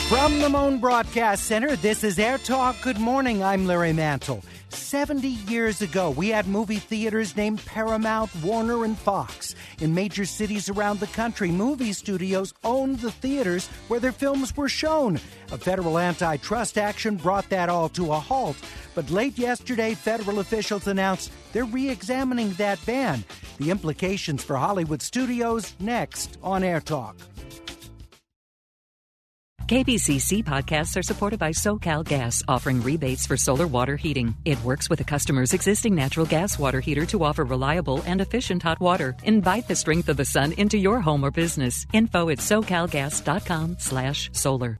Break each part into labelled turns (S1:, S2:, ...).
S1: From the Moan Broadcast Center, this is Air Talk. Good morning, I'm Larry Mantle. 70 years ago, we had movie theaters named Paramount, Warner, and Fox. In major cities around the country, movie studios owned the theaters where their films were shown. A federal antitrust action brought that all to a halt. But late yesterday, federal officials announced they're re-examining that ban. The implications for Hollywood studios, next on Air Talk.
S2: KBCC podcasts are supported by SoCal Gas, offering rebates for solar water heating. It works with a customer's existing natural gas water heater to offer reliable and efficient hot water. Invite the strength of the sun into your home or business. Info at socalgas.com/solar.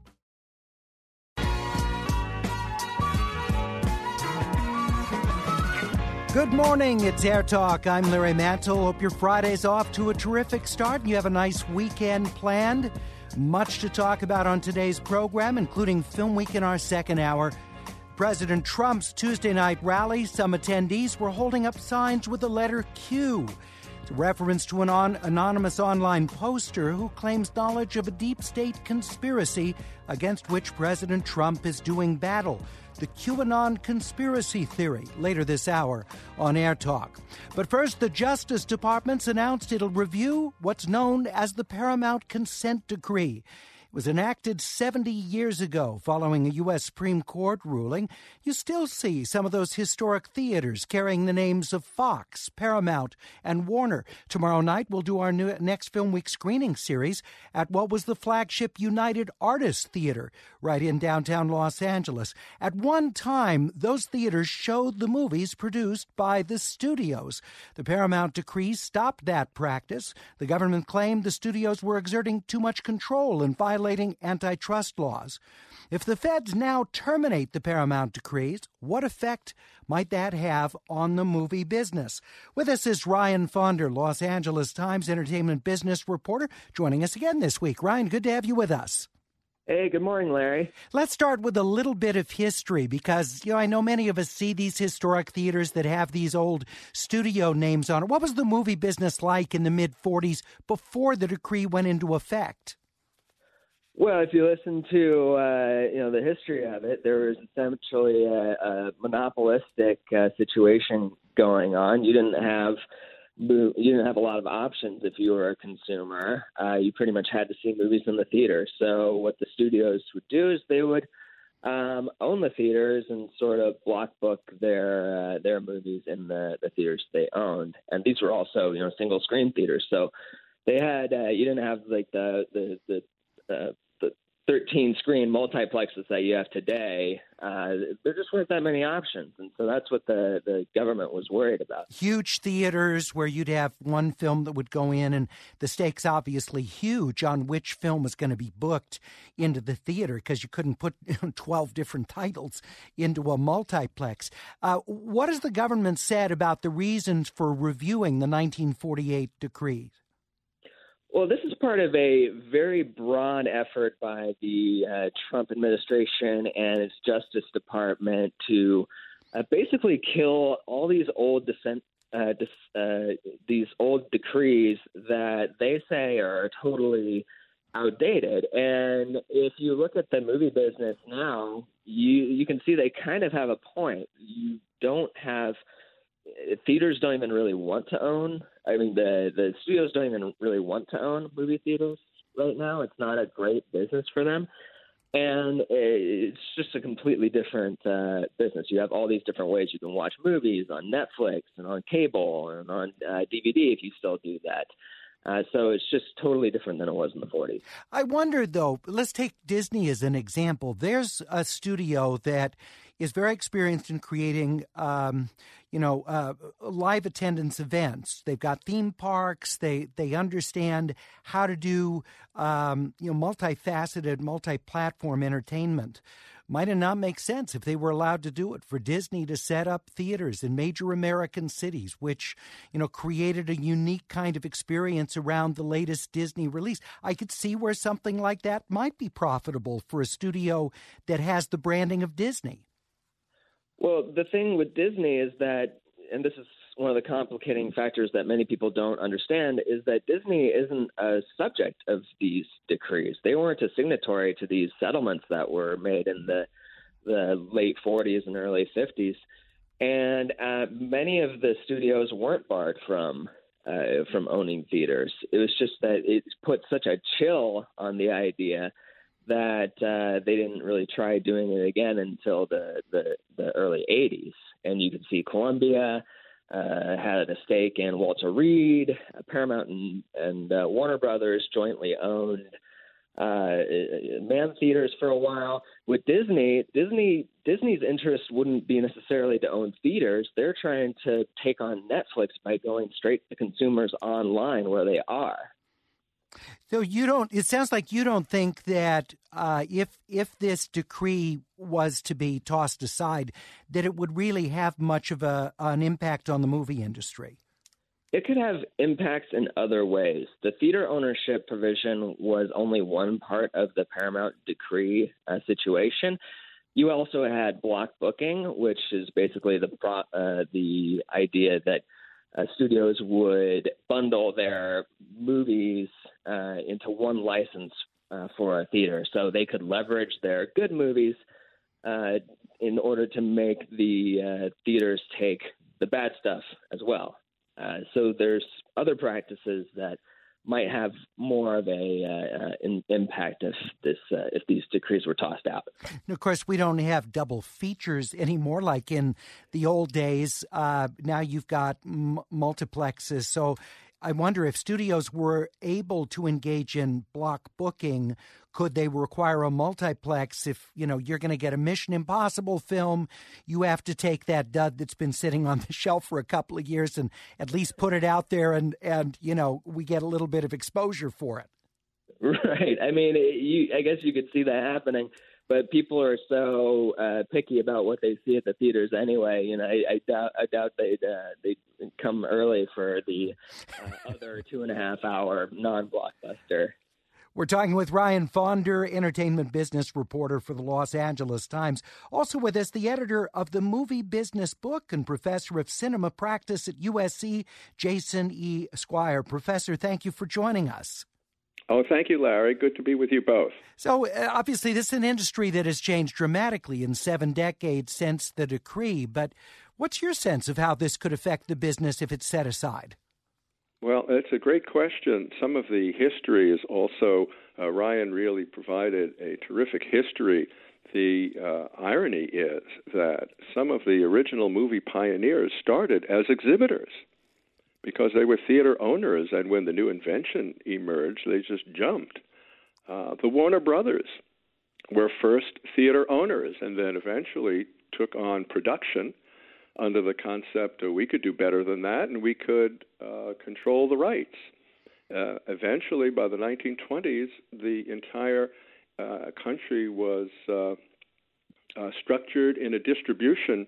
S1: Good morning, it's Air Talk. I'm Larry Mantle. Hope your Friday's off to a terrific start and you have a nice weekend planned. Much to talk about on today's program, including Film Week in our second hour. President Trump's Tuesday night rally, some attendees were holding up signs with the letter Q. It's a reference to an anonymous online poster who claims knowledge of a deep state conspiracy against which President Trump is doing battle. The QAnon conspiracy theory, later this hour on Air Talk. But first, the Justice Department's announced it'll review what's known as the Paramount Consent Decree. It was enacted 70 years ago following a U.S. Supreme Court ruling. You still see some of those historic theaters carrying the names of Fox, Paramount, and Warner. Tomorrow night, we'll do our next Film Week screening series at what was the flagship United Artists Theater right in downtown Los Angeles. At one time, those theaters showed the movies produced by the studios. The Paramount decree stopped that practice. The government claimed the studios were exerting too much control and violating antitrust laws. If the feds now terminate the Paramount decrees, what effect might that have on the movie business? With us is Ryan Fonder, Los Angeles Times entertainment business reporter, joining us again this week. Ryan, good to have you with us.
S3: Hey, good morning, Larry.
S1: Let's start with a little bit of history because, I know many of us see these historic theaters that have these old studio names on it. What was the movie business like in the mid-'40s before the decree went into effect?
S3: Well, if you listen to the history of it, there was essentially a monopolistic situation going on. You didn't have a lot of options if you were a consumer. You pretty much had to see movies in the theater. So what the studios would do is they would own the theaters and sort of block book their movies in the theaters they owned. And these were also single screen theaters. So they had you didn't have like the 13-screen multiplexes that you have today. There just weren't that many options, and so that's what the government was worried about.
S1: Huge theaters where you'd have one film that would go in, and the stakes obviously huge on which film was going to be booked into the theater because you couldn't put 12 different titles into a multiplex. What has the government said about the reasons for reviewing the 1948 decree?
S3: Well, this is part of a very broad effort by the Trump administration and its Justice Department to basically kill all these old these old decrees that they say are totally outdated. And if you look at the movie business now, you can see they kind of have a point. You don't have theaters don't even really want to own. I mean, the studios don't even really want to own movie theaters right now. It's not a great business for them. And it's just a completely different business. You have all these different ways you can watch movies on Netflix and on cable and on DVD if you still do that. So it's just totally different than it was in the 40s.
S1: I wonder, though, let's take Disney as an example. There's a studio that is very experienced in creating, live attendance events. They've got theme parks. They understand how to do, multifaceted, multi-platform entertainment. Might it not make sense if they were allowed to do it for Disney to set up theaters in major American cities, which, created a unique kind of experience around the latest Disney release? I could see where something like that might be profitable for a studio that has the branding of Disney.
S3: Well, the thing with Disney is that, and this is one of the complicating factors that many people don't understand is that Disney isn't a subject of these decrees. They weren't a signatory to these settlements that were made in the late 40s and early 50s. And many of the studios weren't barred from owning theaters. It was just that it put such a chill on the idea that they didn't really try doing it again until the early 80s. And you could see Columbia had a stake in Walter Reed, Paramount and Warner Brothers jointly owned Mann Theaters for a while. With Disney's interest wouldn't be necessarily to own theaters. They're trying to take on Netflix by going straight to consumers online where they are.
S1: So it sounds like you don't think that if this decree was to be tossed aside, that it would really have much of an impact on the movie industry.
S3: It could have impacts in other ways. The theater ownership provision was only one part of the Paramount decree situation. You also had block booking, which is basically the idea that studios would bundle their movies into one license for a theater, so they could leverage their good movies in order to make the theaters take the bad stuff as well. So there's other practices that might have more of an impact if these decrees were tossed out.
S1: And of course, we don't have double features anymore like in the old days. Now you've got multiplexes. So I wonder if studios were able to engage in block booking, could they require a multiplex? If, you're going to get a Mission Impossible film, you have to take that dud that's been sitting on the shelf for a couple of years and at least put it out there and we get a little bit of exposure for it.
S3: Right. I mean, I guess you could see that happening. But people are so picky about what they see at the theaters anyway. I doubt they'd come early for the other 2.5-hour non-blockbuster.
S1: We're talking with Ryan Faunder, entertainment business reporter for the Los Angeles Times. Also with us, the editor of the Movie Business Book and professor of cinema practice at USC, Jason E. Squire. Professor, thank you for joining us.
S4: Oh, thank you, Larry. Good to be with you both.
S1: So, obviously, this is an industry that has changed dramatically in 7 decades since the decree. But what's your sense of how this could affect the business if it's set aside?
S4: Well, it's a great question. Some of the history is also, Ryan really provided a terrific history. The irony is that some of the original movie pioneers started as exhibitors, because they were theater owners, and when the new invention emerged, they just jumped. The Warner Brothers were first theater owners and then eventually took on production under the concept that we could do better than that and we could control the rights. Eventually, by the 1920s, the entire country was structured in a distribution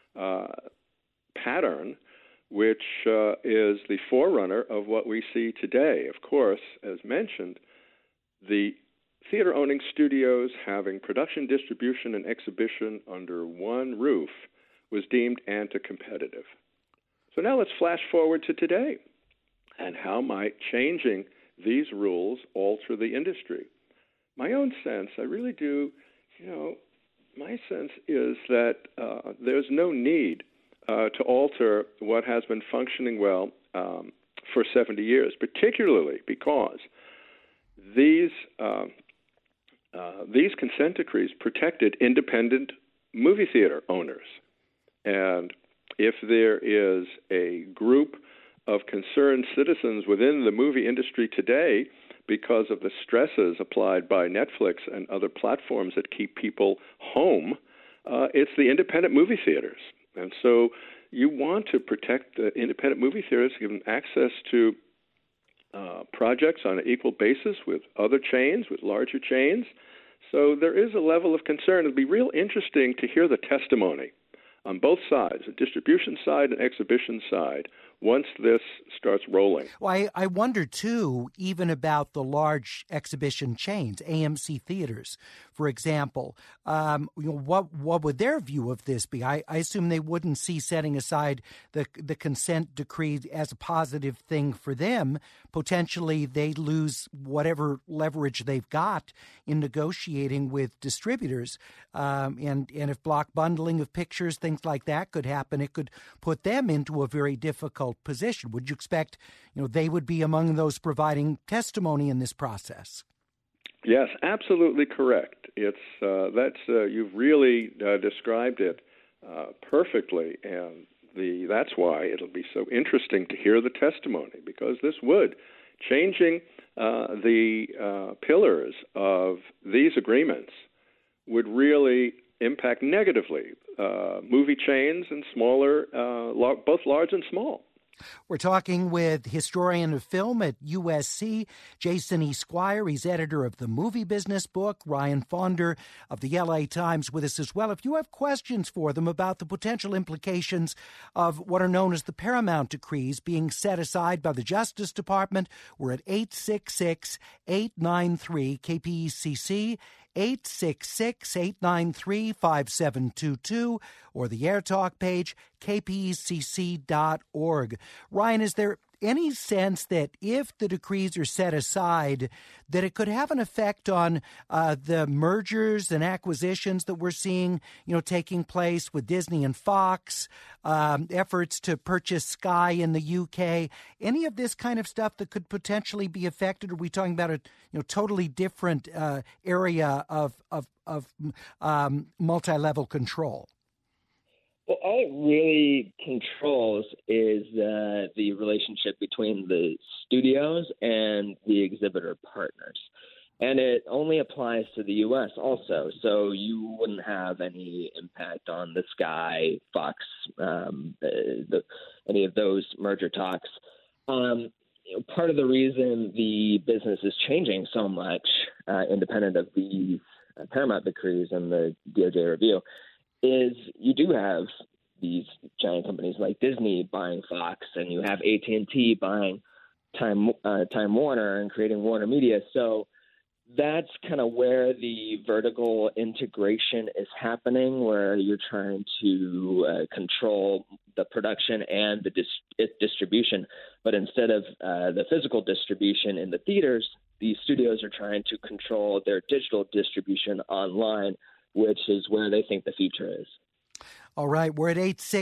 S4: pattern which is the forerunner of what we see today. Of course, as mentioned, the theater-owning studios having production, distribution, and exhibition under one roof was deemed anti-competitive. So now let's flash forward to today. And how might changing these rules alter the industry? My own sense, I really do, my sense is that there's no need to alter what has been functioning well for 70 years, particularly because these consent decrees protected independent movie theater owners. And if there is a group of concerned citizens within the movie industry today because of the stresses applied by Netflix and other platforms that keep people home, it's the independent movie theaters. And so you want to protect the independent movie theaters, give them access to projects on an equal basis with other chains, with larger chains. So there is a level of concern. It'll be real interesting to hear the testimony on both sides, the distribution side and exhibition side, once this starts rolling.
S1: Well, I wonder, too, even about the large exhibition chains, AMC Theaters, for example. What would their view of this be? I assume they wouldn't see setting aside the consent decree as a positive thing for them. Potentially, they lose whatever leverage they've got in negotiating with distributors. And if block bundling of pictures, things like that could happen, it could put them into a very difficult position. Would you expect, they would be among those providing testimony in this process?
S4: Yes, absolutely correct. It's you've really described it perfectly, and that's why it'll be so interesting to hear the testimony, because this would changing the pillars of these agreements would really impact negatively movie chains and smaller, both large and small.
S1: We're talking with historian of film at USC, Jason E. Squire. He's editor of the Movie Business Book. Ryan Faunder of the LA Times with us as well. If you have questions for them about the potential implications of what are known as the Paramount decrees being set aside by the Justice Department, we're at 866-893-KPECC. 866-893-5722 or the AirTalk page, kpecc.org. Ryan, is there any sense that if the decrees are set aside, that it could have an effect on the mergers and acquisitions that we're seeing, taking place with Disney and Fox, efforts to purchase Sky in the UK, any of this kind of stuff that could potentially be affected? Or are we talking about a totally different area of multi-level control?
S3: Well, all it really controls is the relationship between the studios and the exhibitor partners. And it only applies to the U.S. also, so you wouldn't have any impact on the Sky, Fox, any of those merger talks. Part of the reason the business is changing so much, independent of the Paramount decrees and the DOJ review, is you do have these giant companies like Disney buying Fox, and you have AT&T buying Time Warner and creating Warner Media. So that's kind of where the vertical integration is happening, where you're trying to control the production and the distribution. But instead of the physical distribution in the theaters, the studios are trying to control their digital distribution online, which is where they think the future is.
S1: All right, we're at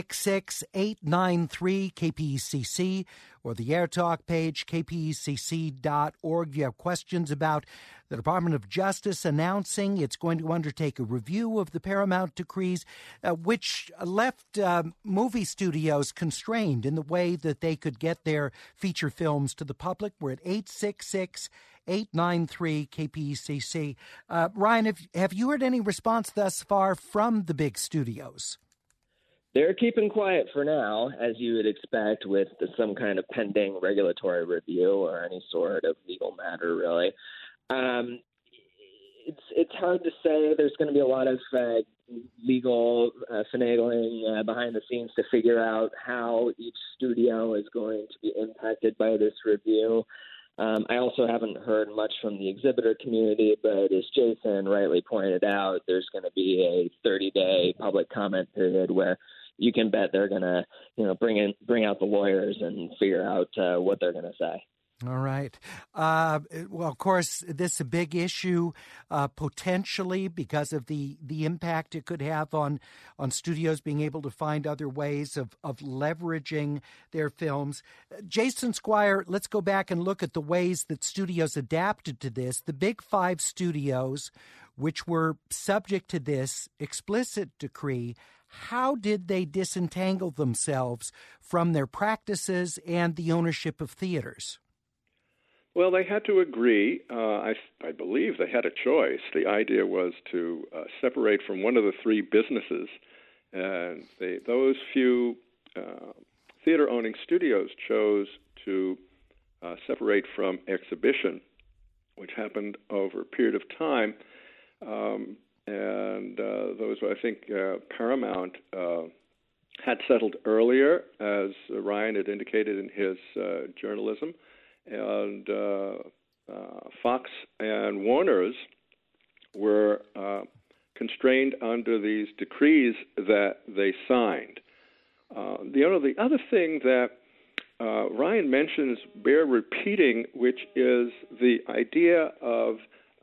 S1: 866-893-KPECC or the AirTalk page, kpecc.org. If you have questions about the Department of Justice announcing it's going to undertake a review of the Paramount decrees, which left movie studios constrained in the way that they could get their feature films to the public, we're at 866-893-KPECC. Ryan, have you heard any response thus far from the big studios?
S3: They're keeping quiet for now, as you would expect, with some kind of pending regulatory review or any sort of legal matter, really. It's hard to say. There's going to be a lot of legal finagling behind the scenes to figure out how each studio is going to be impacted by this review. I also haven't heard much from the exhibitor community, but as Jason rightly pointed out, there's going to be a 30-day public comment period where you can bet they're going to, bring out the lawyers and figure out what they're going to say.
S1: All right. Well, of course, this is a big issue, potentially because of the impact it could have on studios being able to find other ways of leveraging their films. Jason Squire, let's go back and look at the ways that studios adapted to this. The big five studios, which were subject to this explicit decree, how did they disentangle themselves from their practices and the ownership of theaters?
S4: Well, they had to agree. I believe they had a choice. The idea was to separate from one of the three businesses, and those few theater-owning studios chose to separate from exhibition, which happened over a period of time. And those, I think, Paramount had settled earlier, as Ryan had indicated in his journalism, and Fox and Warner's were constrained under these decrees that they signed. The other thing that Ryan mentions bear repeating, which is the idea of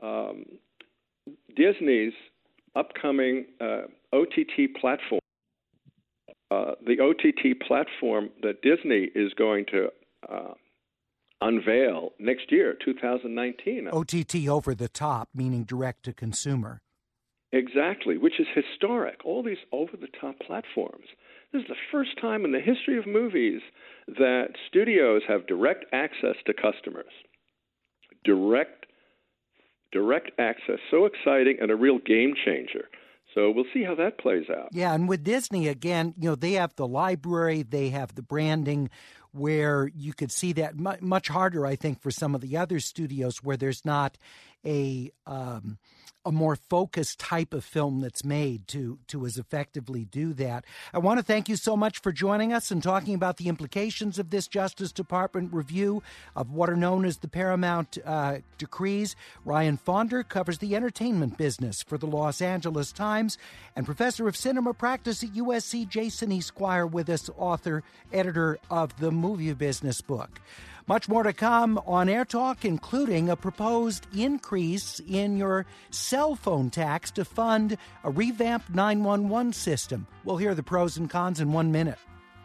S4: Disney's upcoming OTT platform. The OTT platform that Disney is going to unveil next year, 2019.
S1: OTT, over the top, meaning direct to consumer.
S4: Exactly, which is historic. All these over-the-top platforms. This is the first time in the history of movies that studios have direct access to customers. Direct access. So exciting and a real game changer. So we'll see how that plays out.
S1: Yeah, and with Disney, again, they have the library, they have the branding, where you could see that much harder, I think, for some of the other studios where there's not a more focused type of film that's made to as effectively do that. I want to thank you so much for joining us and talking about the implications of this Justice Department review of what are known as the Paramount decrees. Ryan Fonder covers the entertainment business for the Los Angeles Times, and professor of cinema practice at USC, Jason E. Squire, with us, author, editor of the Movie Business book. Much more to come on Air Talk, including a proposed increase in your cell phone tax to fund a revamped 911 system. We'll hear the pros and cons in 1 minute.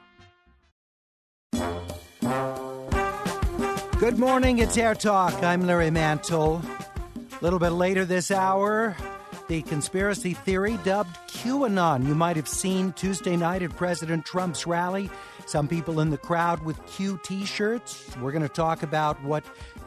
S1: Good morning, it's Air Talk. I'm Larry Mantle. A little bit later this hour, the conspiracy theory dubbed QAnon. You might have seen Tuesday night at President Trump's rally. Some people in the crowd with Q T-shirts. We're going to talk about what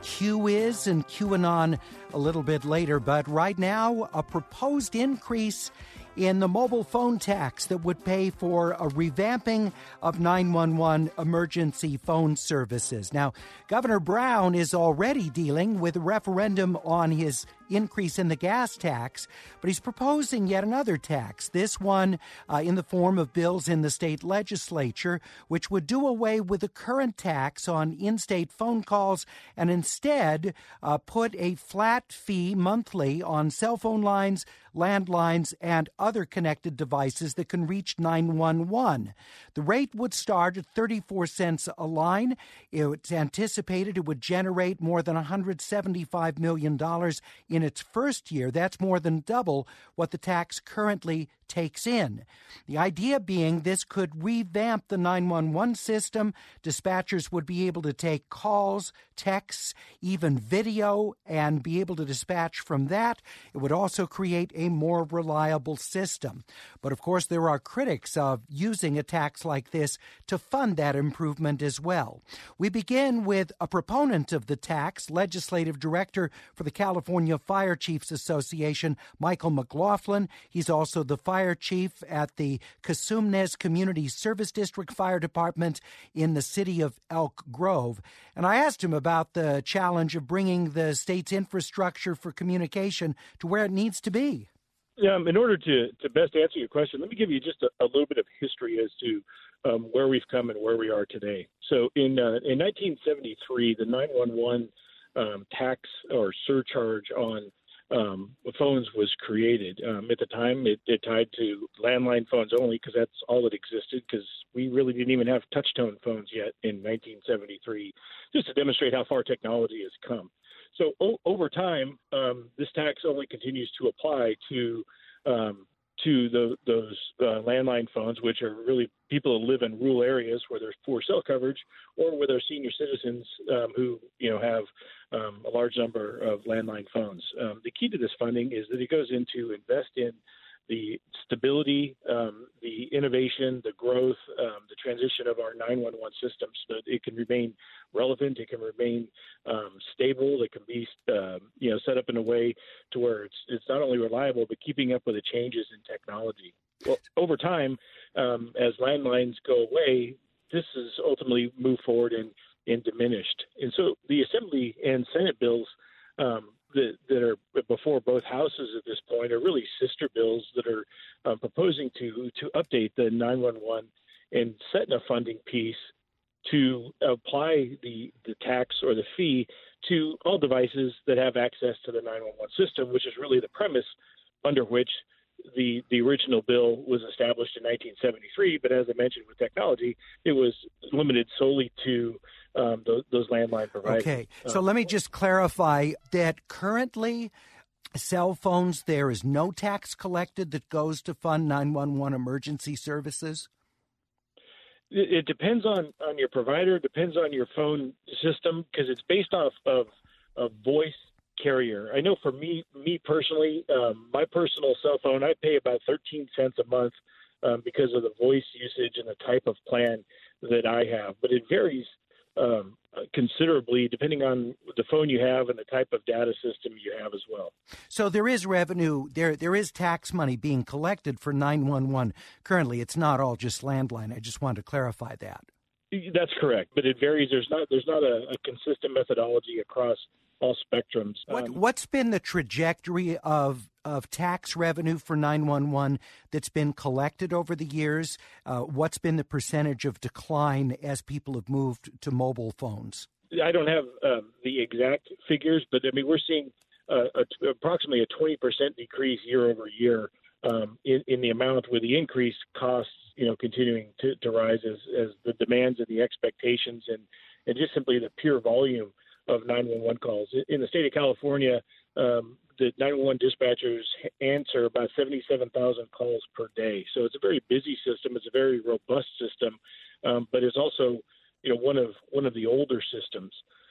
S1: Q is and QAnon a little bit later. But right now, a proposed increase in the mobile phone tax that would pay for a revamping of 911 emergency phone services. Now, Governor Brown is already dealing with a referendum on his increase in the gas tax, but he's proposing yet another tax, this one in the form of bills in the state legislature, which would do away with the current tax on in-state phone calls and instead put a flat fee monthly on cell phone lines, landlines, and other connected devices that can reach 911. The rate would start at 34 cents a line. It's anticipated it would generate more than $175 million in its first year. That's more than double what the tax currently takes in. The idea being this could revamp the 911 system. Dispatchers would be able to take calls, texts, even video, and be able to dispatch from that. It would also create a more reliable system. But of course, there are critics of using a tax like this to fund that improvement as well. We begin with a proponent of the tax, legislative director for the California Fire Chiefs Association, Michael McLaughlin. He's also the fire chief at the Cosumnes Community Service District Fire Department in the city of Elk Grove. And I asked him about the challenge of bringing the state's infrastructure for communication to where it needs to be.
S5: In order to best answer your question, let me give you just a little bit of history as to where we've come and where we are today. So in 1973, the 911 tax or surcharge on phones was created. At the time, it tied to landline phones only because that's all that existed, because we really didn't even have touch-tone phones yet in 1973, just to demonstrate how far technology has come. So over time, this tax only continues to apply to those landline phones, which are really people who live in rural areas where there's poor cell coverage, or where there's senior citizens who have a large number of landline phones. The key to this funding is that it goes into invest in the stability, the innovation, the growth, the transition of our 911 system so that it can remain relevant, it can remain stable, it can be set up in a way to where it's not only reliable but keeping up with the changes in technology. Well, over time, as landlines go away, this is ultimately moved forward and diminished. And so the Assembly and Senate bills that are before both houses at this point are really sister bills that are proposing to update the from 911 and setting a funding piece to apply the tax or the fee to all devices that have access to the 911 system, which is really the premise under which the original bill was established in 1973. But as I mentioned, with technology, it was limited solely to those landline providers.
S1: Okay, so let me just clarify that currently cell phones, there is no tax collected that goes to fund 911 emergency services?
S5: It depends on your provider, depends on your phone system, because it's based off of a voice carrier. I know for me personally, my personal cell phone, I pay about 13 cents a month because of the voice usage and the type of plan that I have. But it varies considerably depending on the phone you have and the type of data system you have as well. So
S1: there is revenue, there is tax money being collected for 911 currently. It's not all just landline. I just wanted to clarify that.
S5: That's correct, but it varies. There's not a consistent methodology across all spectrums.
S1: What's been the trajectory of tax revenue for 911 that's been collected over the years? What's been the percentage of decline as people have moved to mobile phones?
S5: I don't have the exact figures, but I mean we're seeing approximately a 20% decrease year over year in the amount, with the increased costs continuing to rise as the demands and the expectations and just simply the pure volume of 911 calls. In the state of California, the 911 dispatchers answer about 77,000 calls per day. So it's a very busy system. It's a very robust system, but it's also one of the older systems.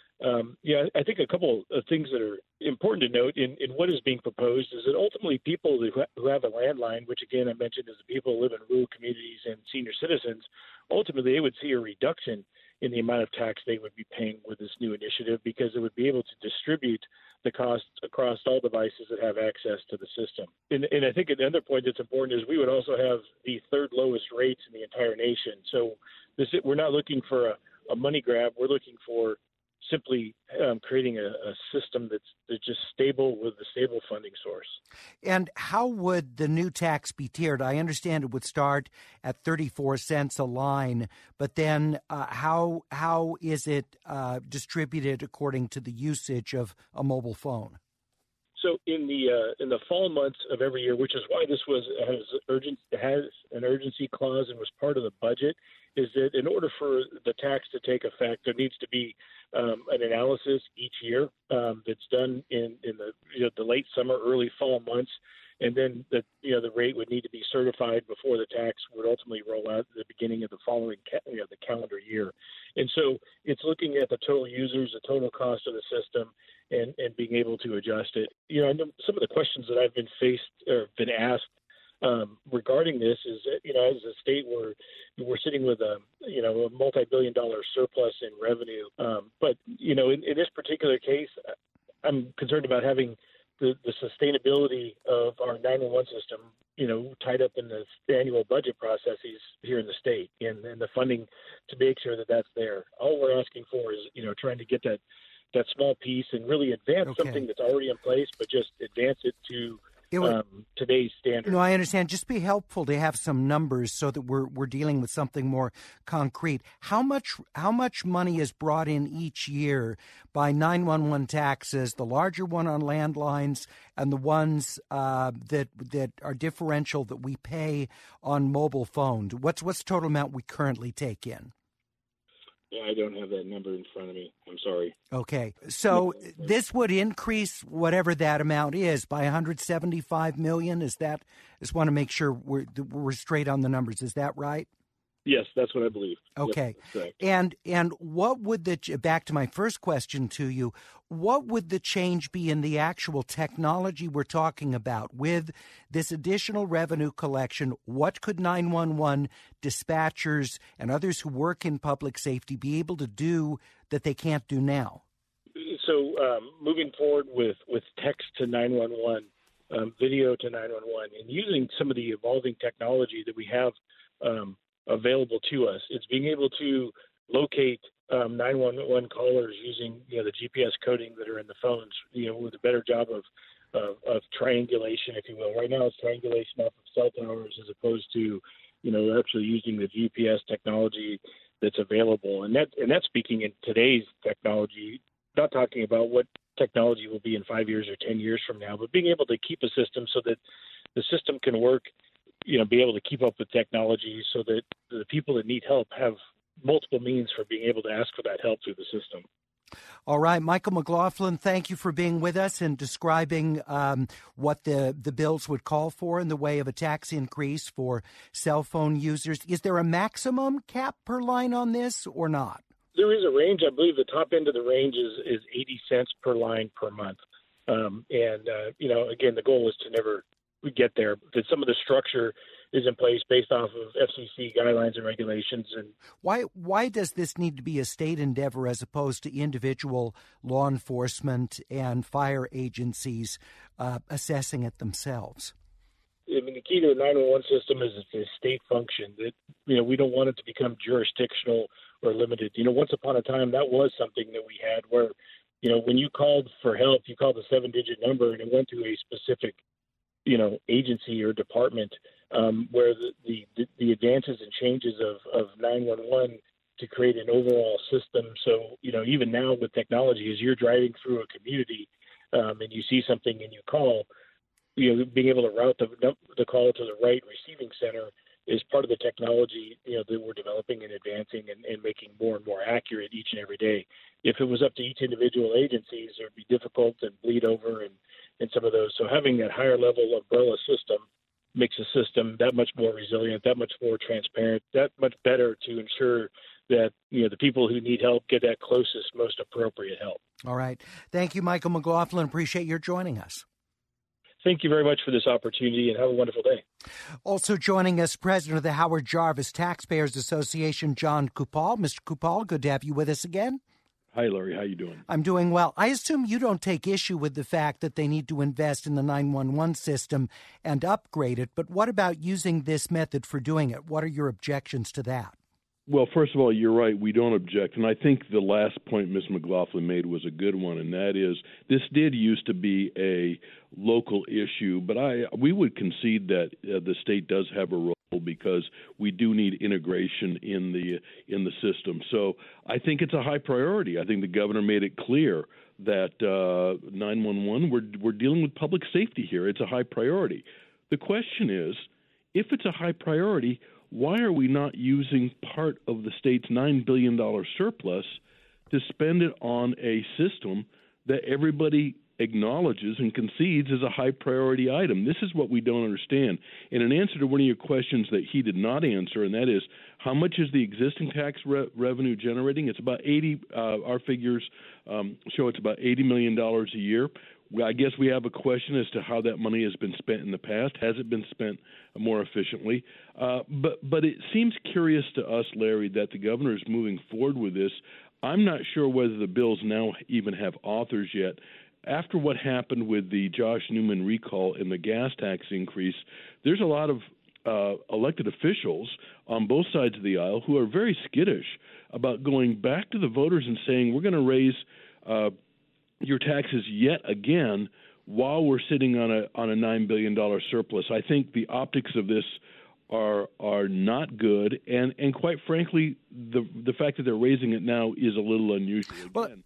S5: I think a couple of things that are important to note in what is being proposed is that ultimately people who have a landline, which again I mentioned is the people who live in rural communities and senior citizens, ultimately they would see a reduction in the amount of tax they would be paying with this new initiative, because it would be able to distribute the costs across all devices that have access to the system. And I think another point that's important is we would also have the third lowest rates in the entire nation. So we're not looking for a money grab. We're looking for simply creating a system that's just stable with a stable funding source.
S1: And how would the new tax be tiered? I understand it would start at 34 cents a line, but then how is it distributed according to the usage of a mobile phone?
S5: So in the fall months of every year, which is why this has an urgency clause and was part of the budget, is that in order for the tax to take effect, there needs to be an analysis each year that's done in the late summer, early fall months, and then the rate would need to be certified before the tax would ultimately roll out at the beginning of the following the calendar year. And so it's looking at the total users, the total cost of the system, and being able to adjust it. I know some of the questions that I've been faced or been asked regarding this is that, as a state we're sitting with a multi-billion-dollar surplus in revenue. But in this particular case, I'm concerned about having the sustainability of our 911 system, tied up in the annual budget processes here in the state and the funding to make sure that that's there. All we're asking for is, trying to get that small piece and really advance something that's already in place, but just advance it to today's standard.
S1: I understand. Just be helpful to have some numbers so that we're dealing with something more concrete. How much money is brought in each year by 911 taxes, the larger one on landlines and the ones that are differential that we pay on mobile phones? What's the total amount we currently take in?
S5: I don't have that number in front of me. I'm sorry.
S1: Okay. So this would increase whatever that amount is by $175 million. Is that? Just want to make sure we're straight on the numbers. Is that right?
S5: Yes, that's what I believe.
S1: Okay.
S5: Yep,
S1: and what would back to my first question to you, what would the change be in the actual technology we're talking about? With this additional revenue collection, what could 911 dispatchers and others who work in public safety be able to do that they can't do now?
S5: So moving forward with text to 911, video to 911, and using some of the evolving technology that we have available to us, it's being able to locate 911 callers using the GPS coding that are in the phones, with a better job of triangulation, if you will. Right now it's triangulation off of cell towers as opposed to actually using the GPS technology that's available. And that's speaking in today's technology, not talking about what technology will be in 5 years or 10 years from now, but being able to keep a system so that the system can work, be able to keep up with technology so that the people that need help have multiple means for being able to ask for that help through the system.
S1: All right, Michael McLaughlin, thank you for being with us and describing what the bills would call for in the way of a tax increase for cell phone users. Is there a maximum cap per line on this or not?
S5: There is a range. I believe the top end of the range is 80 cents per line per month. Again, the goal is to never get there, because some of the structure is in place based off of FCC guidelines and regulations. And
S1: why does this need to be a state endeavor as opposed to individual law enforcement and fire agencies assessing it themselves?
S5: I mean, the key to the 911 system is it's a state function. That we don't want it to become jurisdictional or limited. Once upon a time, that was something that we had where, when you called for help, you called a 7-digit number and it went to a specific agency or department, where the advances and changes of 911 to create an overall system. So, even now with technology, as you're driving through a community and you see something and you call, being able to route the call to the right receiving center is part of the technology, that we're developing and advancing and making more and more accurate each and every day. If it was up to each individual agencies, it would be difficult and bleed over and some of those. So having that higher level umbrella system makes the system that much more resilient, that much more transparent, that much better to ensure that the people who need help get that closest, most appropriate help.
S1: All right. Thank you, Michael McLaughlin. Appreciate your joining us.
S5: Thank you very much for this opportunity, and have a wonderful day.
S1: Also joining us, President of the Howard Jarvis Taxpayers Association, John Kupal. Mr. Kupal, good to have you with us again.
S6: Hi, Larry. How you doing?
S1: I'm doing well. I assume you don't take issue with the fact that they need to invest in the 911 system and upgrade it, but what about using this method for doing it? What are your objections to that?
S6: Well, first of all, you're right. We don't object. And I think the last point Ms. McLaughlin made was a good one, and that is this did used to be a local issue, but we would concede that the state does have a role because we do need integration in the system. So I think it's a high priority. I think the governor made it clear that 911, we're dealing with public safety here. It's a high priority. The question is, if it's a high priority, why are we not using part of the state's $9 billion surplus to spend it on a system that everybody acknowledges and concedes is a high priority item? This is what we don't understand. And in answer to one of your questions that he did not answer, and that is, how much is the existing tax revenue generating? It's about 80. Our figures show it's about $80 million a year. I guess we have a question as to how that money has been spent in the past. Has it been spent more efficiently? But it seems curious to us, Larry, that the governor is moving forward with this. I'm not sure whether the bills now even have authors yet. After what happened with the Josh Newman recall and the gas tax increase, there's a lot of elected officials on both sides of the aisle who are very skittish about going back to the voters and saying, we're going to raise your taxes yet again while we're sitting on a $9 billion surplus. I think the optics of this are not good, and quite frankly, the fact that they're raising it now is a little unusual. Again,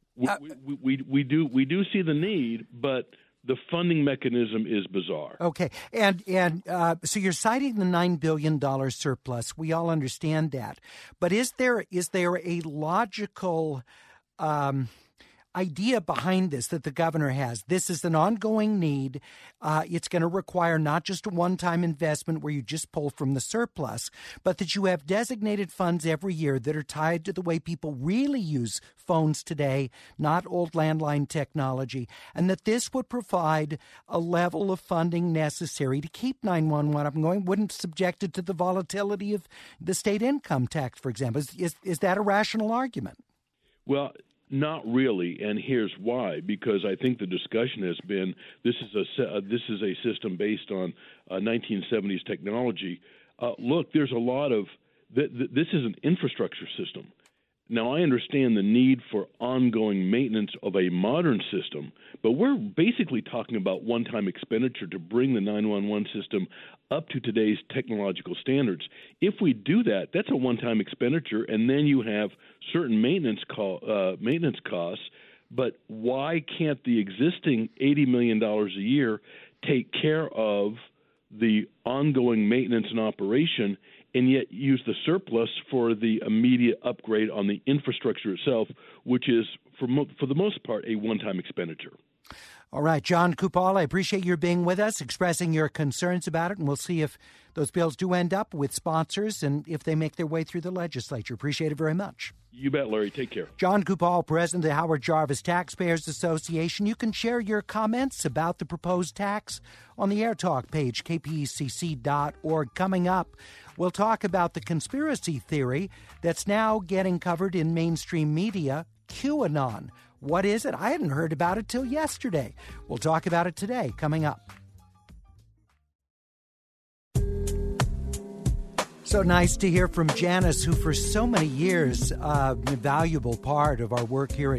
S6: we do see the need, but the funding mechanism is bizarre.
S1: Okay, and so you're citing the $9 billion surplus. We all understand that, but is there a logical idea behind this that the governor has? This is an ongoing need. It's going to require not just a one-time investment where you just pull from the surplus, but that you have designated funds every year that are tied to the way people really use phones today, not old landline technology, and that this would provide a level of funding necessary to keep 911 up and going, wouldn't subject it to the volatility of the state income tax, for example. Is that a rational argument?
S6: Well, not really, and here's why. Because I think the discussion has been this is a system based on 1970s technology. Look, there's a lot of this is an infrastructure system. Now, I understand the need for ongoing maintenance of a modern system, but we're basically talking about one-time expenditure to bring the 911 system up to today's technological standards. If we do that, that's a one-time expenditure, and then you have certain maintenance costs. But why can't the existing $80 million a year take care of the ongoing maintenance and operation, and yet use the surplus for the immediate upgrade on the infrastructure itself, which is, for the most part, a one-time expenditure?
S1: All right, John Kupal, I appreciate your being with us, expressing your concerns about it, and we'll see if those bills do end up with sponsors and if they make their way through the legislature. Appreciate it very much.
S6: You bet, Larry. Take care.
S1: John Kupal, president of the Howard Jarvis Taxpayers Association. You can share your comments about the proposed tax on the Air Talk page, kpecc.org. Coming up, we'll talk about the conspiracy theory that's now getting covered in mainstream media, QAnon. What is it? I hadn't heard about it till yesterday. We'll talk about it today, coming up. So nice to hear from Janice, who for so many years, a valuable part of our work here at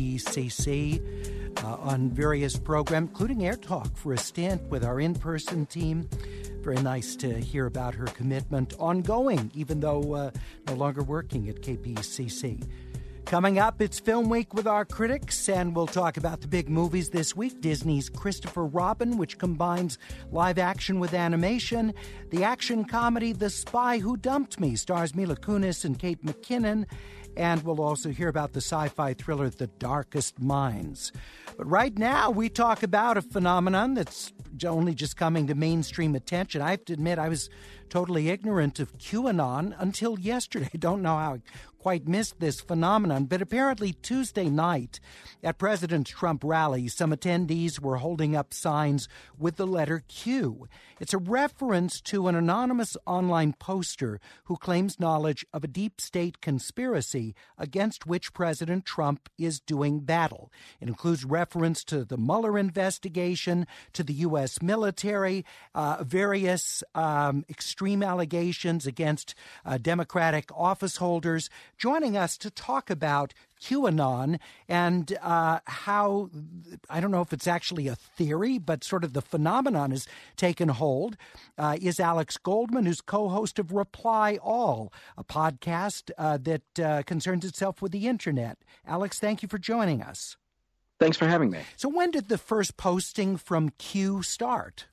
S1: KPCC on various programs, including Air Talk for a stint with our in-person team. Very nice to hear about her commitment ongoing, even though no longer working at KPCC. Coming up, it's Film Week with our critics, and we'll talk about the big movies this week. Disney's Christopher Robin, which combines live action with animation. The action comedy The Spy Who Dumped Me stars Mila Kunis and Kate McKinnon. And we'll also hear about the sci-fi thriller The Darkest Minds. But right now, we talk about a phenomenon that's only just coming to mainstream attention. I have to admit, I was totally ignorant of QAnon until yesterday. I don't know how I quite missed this phenomenon, but apparently Tuesday night at President Trump rallies, some attendees were holding up signs with the letter Q. It's a reference to an anonymous online poster who claims knowledge of a deep state conspiracy against which President Trump is doing battle. It includes reference to the Mueller investigation, to the U.S. military, various extreme allegations against Democratic office holders. Joining us to talk about QAnon and how, I don't know if it's actually a theory, but sort of the phenomenon has taken hold, is Alex Goldman, who's co-host of Reply All, a podcast that concerns itself with the Internet. Alex, thank you for joining us.
S7: Thanks for having me.
S1: So when did the first posting from Q start?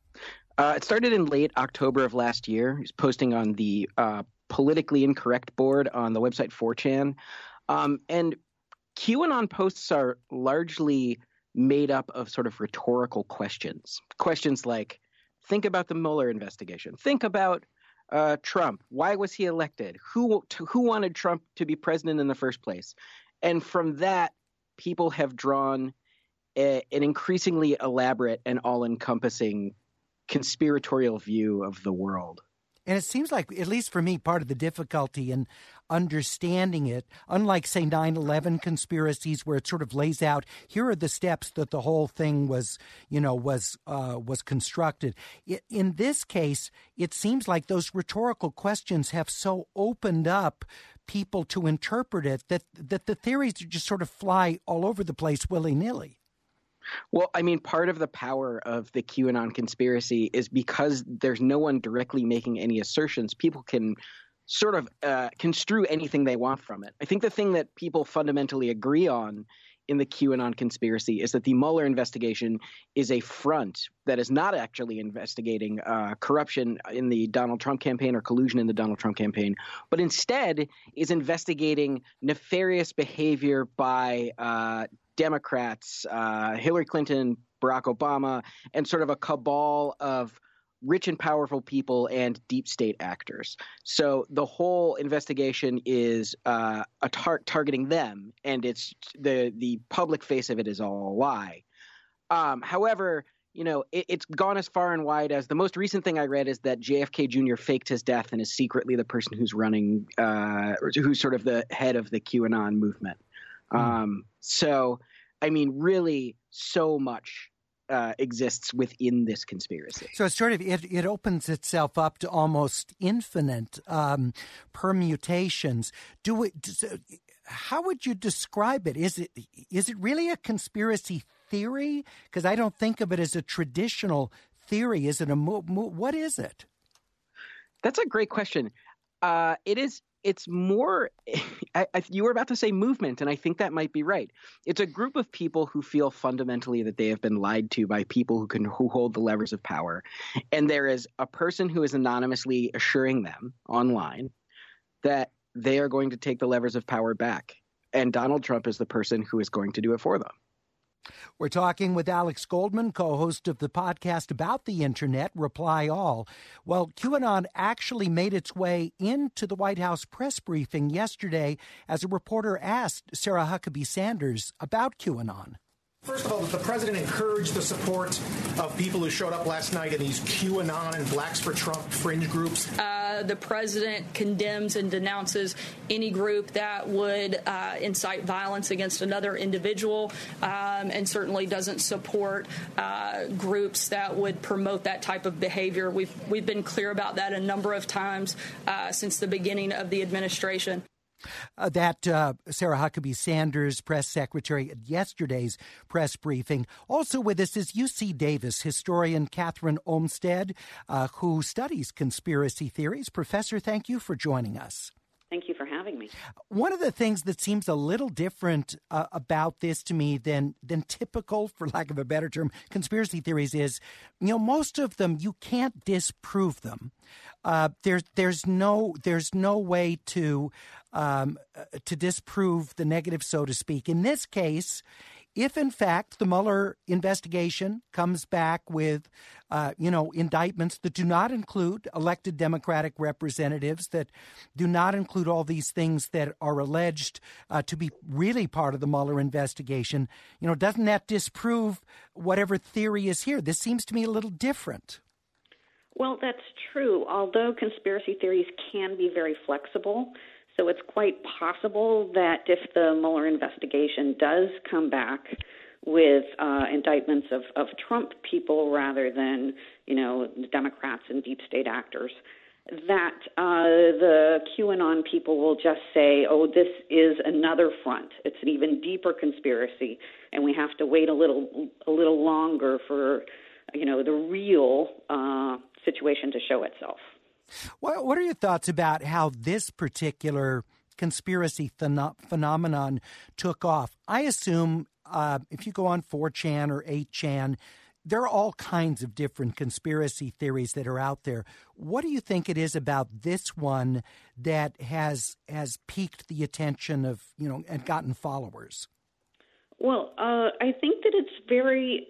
S7: It started in late October of last year. He was posting on the politically incorrect board on the website 4chan. And QAnon posts are largely made up of sort of rhetorical questions. Questions like, think about the Mueller investigation. Think about Trump. Why was he elected? Who wanted Trump to be president in the first place? And from that, people have drawn an increasingly elaborate and all-encompassing conspiratorial view of the world.
S1: And it seems like, at least for me, part of the difficulty in understanding it, unlike, say, 9/11 conspiracies, where it sort of lays out, here are the steps that the whole thing was constructed. In this case, it seems like those rhetorical questions have so opened up people to interpret it that the theories just sort of fly all over the place willy-nilly.
S7: Well, I mean, part of the power of the QAnon conspiracy is because there's no one directly making any assertions. People can sort of construe anything they want from it. I think the thing that people fundamentally agree on in the QAnon conspiracy is that the Mueller investigation is a front that is not actually investigating corruption in the Donald Trump campaign or collusion in the Donald Trump campaign, but instead is investigating nefarious behavior by Democrats, Hillary Clinton, Barack Obama, and sort of a cabal of rich and powerful people and deep state actors. So the whole investigation is targeting them, and it's the public face of it is all a lie. However, you know, it's gone as far and wide as the most recent thing I read is that JFK Jr. faked his death and is secretly the person who's running, who's sort of the head of the QAnon movement. So, I mean, really so much exists within this conspiracy.
S1: So it's sort of it opens itself up to almost infinite permutations. How would you describe it? Is it really a conspiracy theory? Because I don't think of it as a traditional theory. Is it what is it?
S7: That's a great question. It is. It's more, you were about to say movement, and I think that might be right. It's a group of people who feel fundamentally that they have been lied to by people who hold the levers of power. And there is a person who is anonymously assuring them online that they are going to take the levers of power back. And Donald Trump is the person who is going to do it for them.
S1: We're talking with Alex Goldman, co-host of the podcast about the Internet, Reply All. Well, QAnon actually made its way into the White House press briefing yesterday as a reporter asked Sarah Huckabee Sanders about QAnon.
S8: First of all, the president encouraged the support of people who showed up last night in these QAnon and Blacks for Trump fringe groups.
S9: The president condemns and denounces any group that would incite violence against another individual, and certainly doesn't support groups that would promote that type of behavior. We've been clear about that a number of times since the beginning of the administration.
S1: That Sarah Huckabee Sanders, press secretary at yesterday's press briefing. Also with us is UC Davis historian Catherine Olmsted, who studies conspiracy theories. Professor, thank you for joining us.
S10: Thank you for having me.
S1: One of the things that seems a little different about this to me than typical, for lack of a better term, conspiracy theories is, most of them you can't disprove them. There's no way to disprove the negative, so to speak. In this case, if in fact the Mueller investigation comes back with, indictments that do not include elected Democratic representatives, that do not include all these things that are alleged to be really part of the Mueller investigation, doesn't that disprove whatever theory is here? This seems to me a little different.
S10: Well, that's true, although conspiracy theories can be very flexible. So it's quite possible that if the Mueller investigation does come back with indictments of Trump people rather than, the Democrats and deep state actors, that the QAnon people will just say, oh, this is another front. It's an even deeper conspiracy, and we have to wait a little longer for, the real situation to show itself.
S1: What are your thoughts about how this particular conspiracy phenomenon took off? I assume if you go on 4chan or 8chan, there are all kinds of different conspiracy theories that are out there. What do you think it is about this one that has piqued the attention of, and gotten followers?
S10: Well, I think that it's very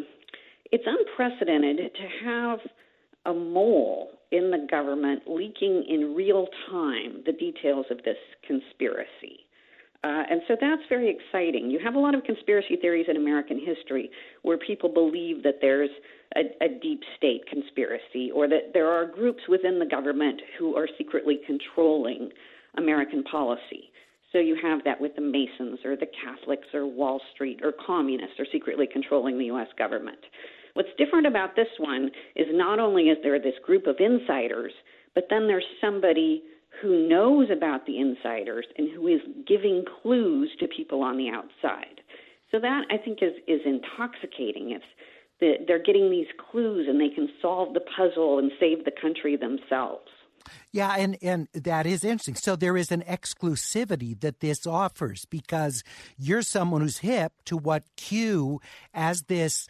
S10: it's unprecedented to have a mole in the government leaking in real time the details of this conspiracy. And so that's very exciting. You have a lot of conspiracy theories in American history where people believe that there's a deep state conspiracy or that there are groups within the government who are secretly controlling American policy. So you have that with the Masons or the Catholics or Wall Street or communists are secretly controlling the U.S. government. What's different about this one is not only is there this group of insiders, but then there's somebody who knows about the insiders and who is giving clues to people on the outside. So that, I think, is intoxicating. They're getting these clues and they can solve the puzzle and save the country themselves.
S1: Yeah, and that is interesting. So there is an exclusivity that this offers because you're someone who's hip to what Q, as this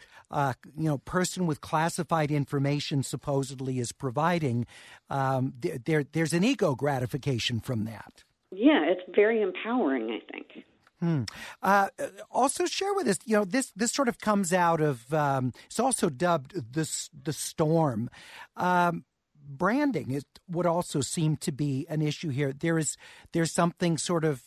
S1: person with classified information supposedly is providing. There's an ego gratification from that.
S10: Yeah, it's very empowering, I think.
S1: Also share with us, this sort of comes out of, it's also dubbed the storm. Branding would also seem to be an issue here. There's something sort of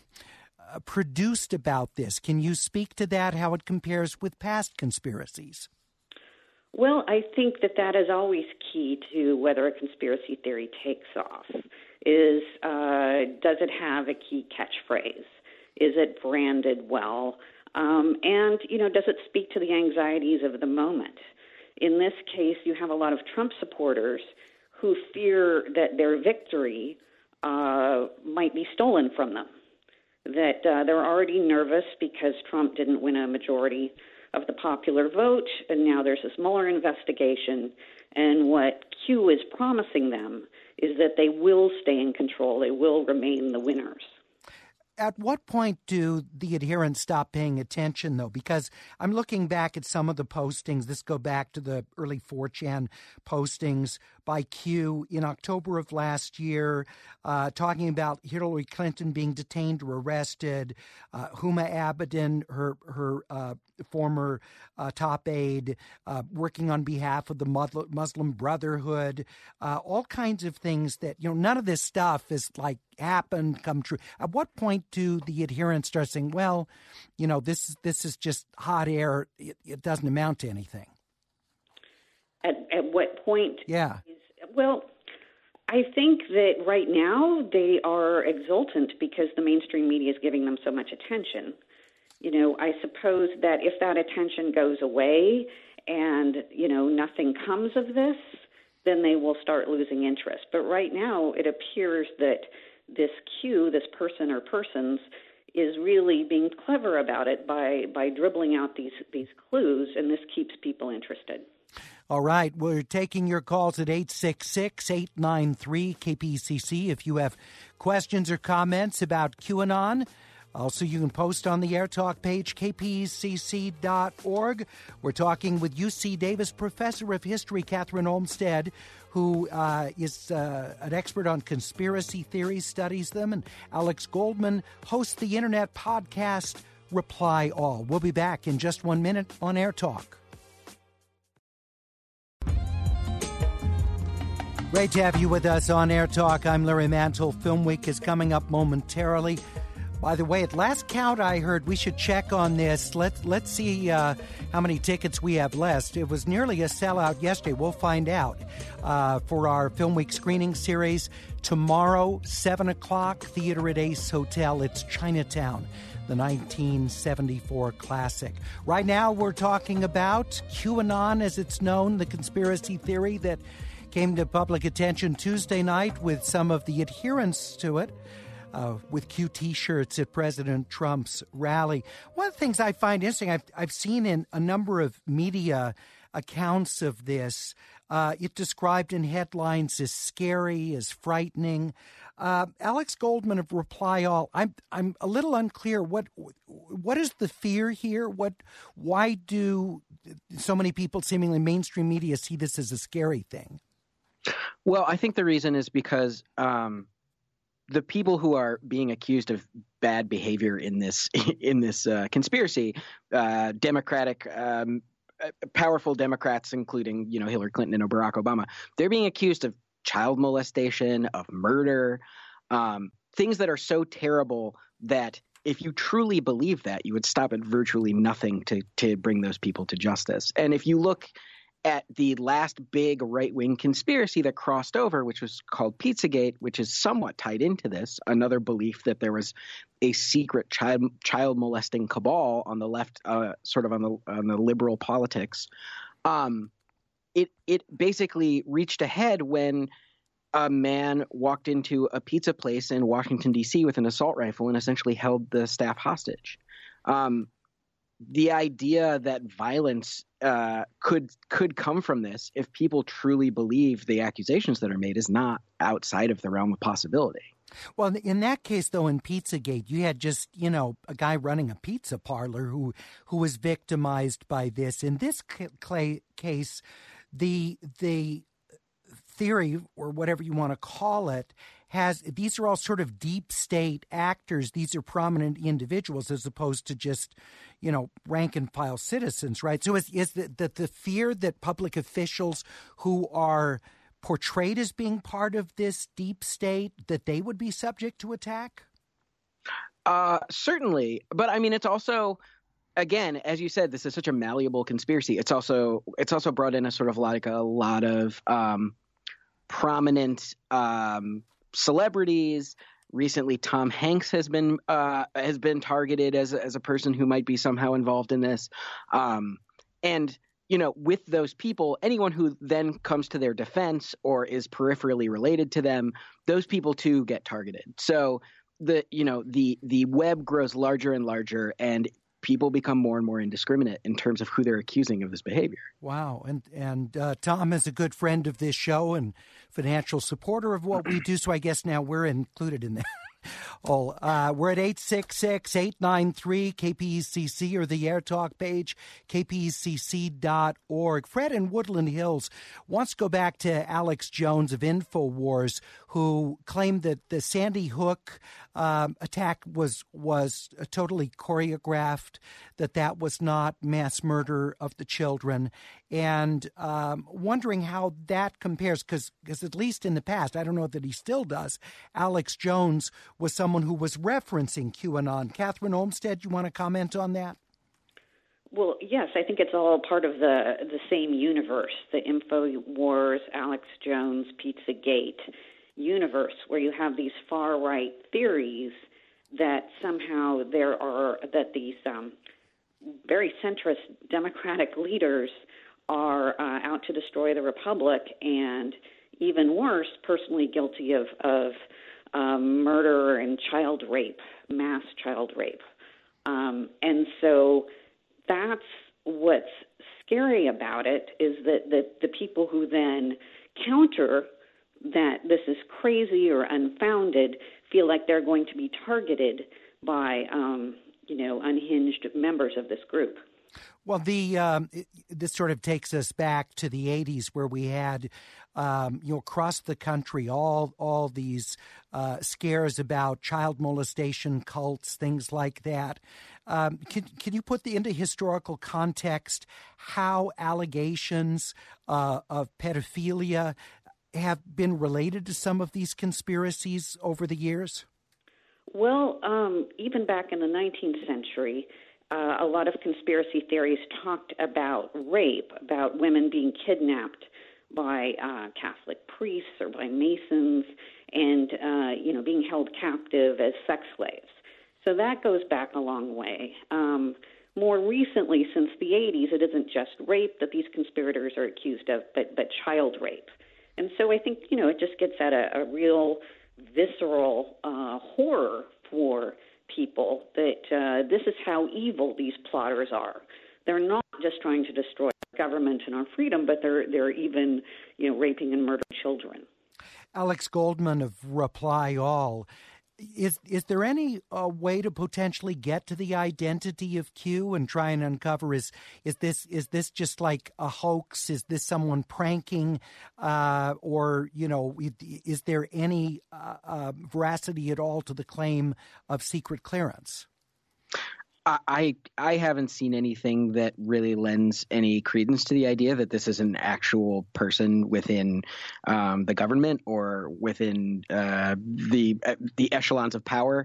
S1: produced about this. Can you speak to that, how it compares with past conspiracies?
S10: Well, I think that is always key to whether a conspiracy theory takes off, is does it have a key catchphrase? Is it branded well? And, does it speak to the anxieties of the moment? In this case, you have a lot of Trump supporters who fear that their victory might be stolen from them, that they're already nervous because Trump didn't win a majority of the popular vote, and now there's this Mueller investigation, and what Q is promising them is that they will stay in control, they will remain the winners.
S1: At what point do the adherents stop paying attention, though? Because I'm looking back at some of the postings. This go back to the early 4chan postings by Q in October of last year, talking about Hillary Clinton being detained or arrested, Huma Abedin, her former top aide, working on behalf of the Muslim Brotherhood, all kinds of things that, none of this stuff is like happened, come true. At what point do the adherents start saying, well, this is just hot air, it doesn't amount to anything?
S10: At what point?
S1: Yeah.
S10: Well, I think that right now they are exultant because the mainstream media is giving them so much attention. I suppose that if that attention goes away and, nothing comes of this, then they will start losing interest. But right now it appears that this Q, this person or persons, is really being clever about it by dribbling out these clues, and this keeps people interested.
S1: All right. We're taking your calls at 866-893-KPCC if you have questions or comments about QAnon. Also, you can post on the Air Talk page, kpcc.org. We're talking with UC Davis Professor of History, Catherine Olmsted, who is an expert on conspiracy theories, studies them, and Alex Goldman hosts the Internet podcast Reply All. We'll be back in just 1 minute on Air Talk. Great to have you with us on Air Talk. I'm Larry Mantle. Film Week is coming up momentarily. By the way, at last count, I heard we should check on this. Let's see how many tickets we have left. It was nearly a sellout yesterday. We'll find out for our Film Week screening series. Tomorrow, 7 o'clock, Theater at Ace Hotel. It's Chinatown, the 1974 classic. Right now, we're talking about QAnon, as it's known, the conspiracy theory that came to public attention Tuesday night with some of the adherents to it. With Q T-shirts at President Trump's rally. One of the things I find interesting, I've seen in a number of media accounts of this, it described in headlines as scary, as frightening. Alex Goldman of Reply All, I'm a little unclear. What is the fear here? Why do so many people, seemingly mainstream media, see this as a scary thing?
S7: Well, I think the reason is because the people who are being accused of bad behavior in this conspiracy, Democratic, powerful Democrats, including Hillary Clinton and Barack Obama, they're being accused of child molestation, of murder, things that are so terrible that if you truly believe that, you would stop at virtually nothing to bring those people to justice. And if you look at the last big right-wing conspiracy that crossed over, which was called Pizzagate, which is somewhat tied into this, another belief that there was a secret child molesting cabal on the left, sort of on the liberal politics. It basically reached a head when a man walked into a pizza place in Washington, D.C. with an assault rifle and essentially held the staff hostage. The idea that violence could come from this, if people truly believe the accusations that are made, is not outside of the realm of possibility.
S1: Well, in that case, though, in Pizzagate, you had just, a guy running a pizza parlor who was victimized by this. In this case, the theory, or whatever you want to call it, these are all sort of deep state actors. These are prominent individuals as opposed to just, rank and file citizens, right? So is the fear that public officials who are portrayed as being part of this deep state, that they would be subject to attack?
S7: Certainly. But I mean, it's also, again, as you said, this is such a malleable conspiracy. It's also brought in a sort of like a lot of prominent celebrities, Recently, Tom Hanks has been targeted as a person who might be somehow involved in this. And with those people, anyone who then comes to their defense or is peripherally related to them, those people too get targeted. So the web grows larger and larger, and people become more and more indiscriminate in terms of who they're accusing of this behavior.
S1: Wow. And Tom is a good friend of this show and financial supporter of what we do, so I guess now we're included in that. We're at 866-893-KPECC or the Air Talk page, kpecc.org. Fred in Woodland Hills wants to go back to Alex Jones of InfoWars, who claimed that the Sandy Hook attack was totally choreographed, that was not mass murder of the children, and wondering how that compares, because at least in the past, I don't know that he still does, Alex Jones was someone who was referencing QAnon. Catherine Olmsted, you want to comment on that?
S10: Well, yes, I think it's all part of the same universe, the InfoWars, Alex Jones, Pizzagate universe, where you have these far-right theories that somehow these very centrist Democratic leaders are out to destroy the Republic, and even worse, personally guilty of murder and child rape, mass child rape. And so that's what's scary about it, is that the people who then counter that this is crazy or unfounded feel like they're going to be targeted by, unhinged members of this group.
S1: Well, this sort of takes us back to the 80s, where we had, across the country, all these scares about child molestation cults, things like that. Can you put into historical context how allegations of pedophilia have been related to some of these conspiracies over the years? Well,
S10: even back in the 19th century, a lot of conspiracy theories talked about rape, about women being kidnapped by Catholic priests or by Masons and, being held captive as sex slaves. So that goes back a long way. More recently, since the 80s, it isn't just rape that these conspirators are accused of, but child rape. And so I think, it just gets at a real visceral horror for people that this is how evil these plotters are. They're not just trying to destroy our government and our freedom, but they're even, raping and murdering children.
S1: Alex Goldman of Reply All. Is there any way to potentially get to the identity of Q and try and uncover is this just like a hoax? Is this someone pranking, or is there any veracity at all to the claim of secret clearance?
S7: I haven't seen anything that really lends any credence to the idea that this is an actual person within the government or within the echelons of power.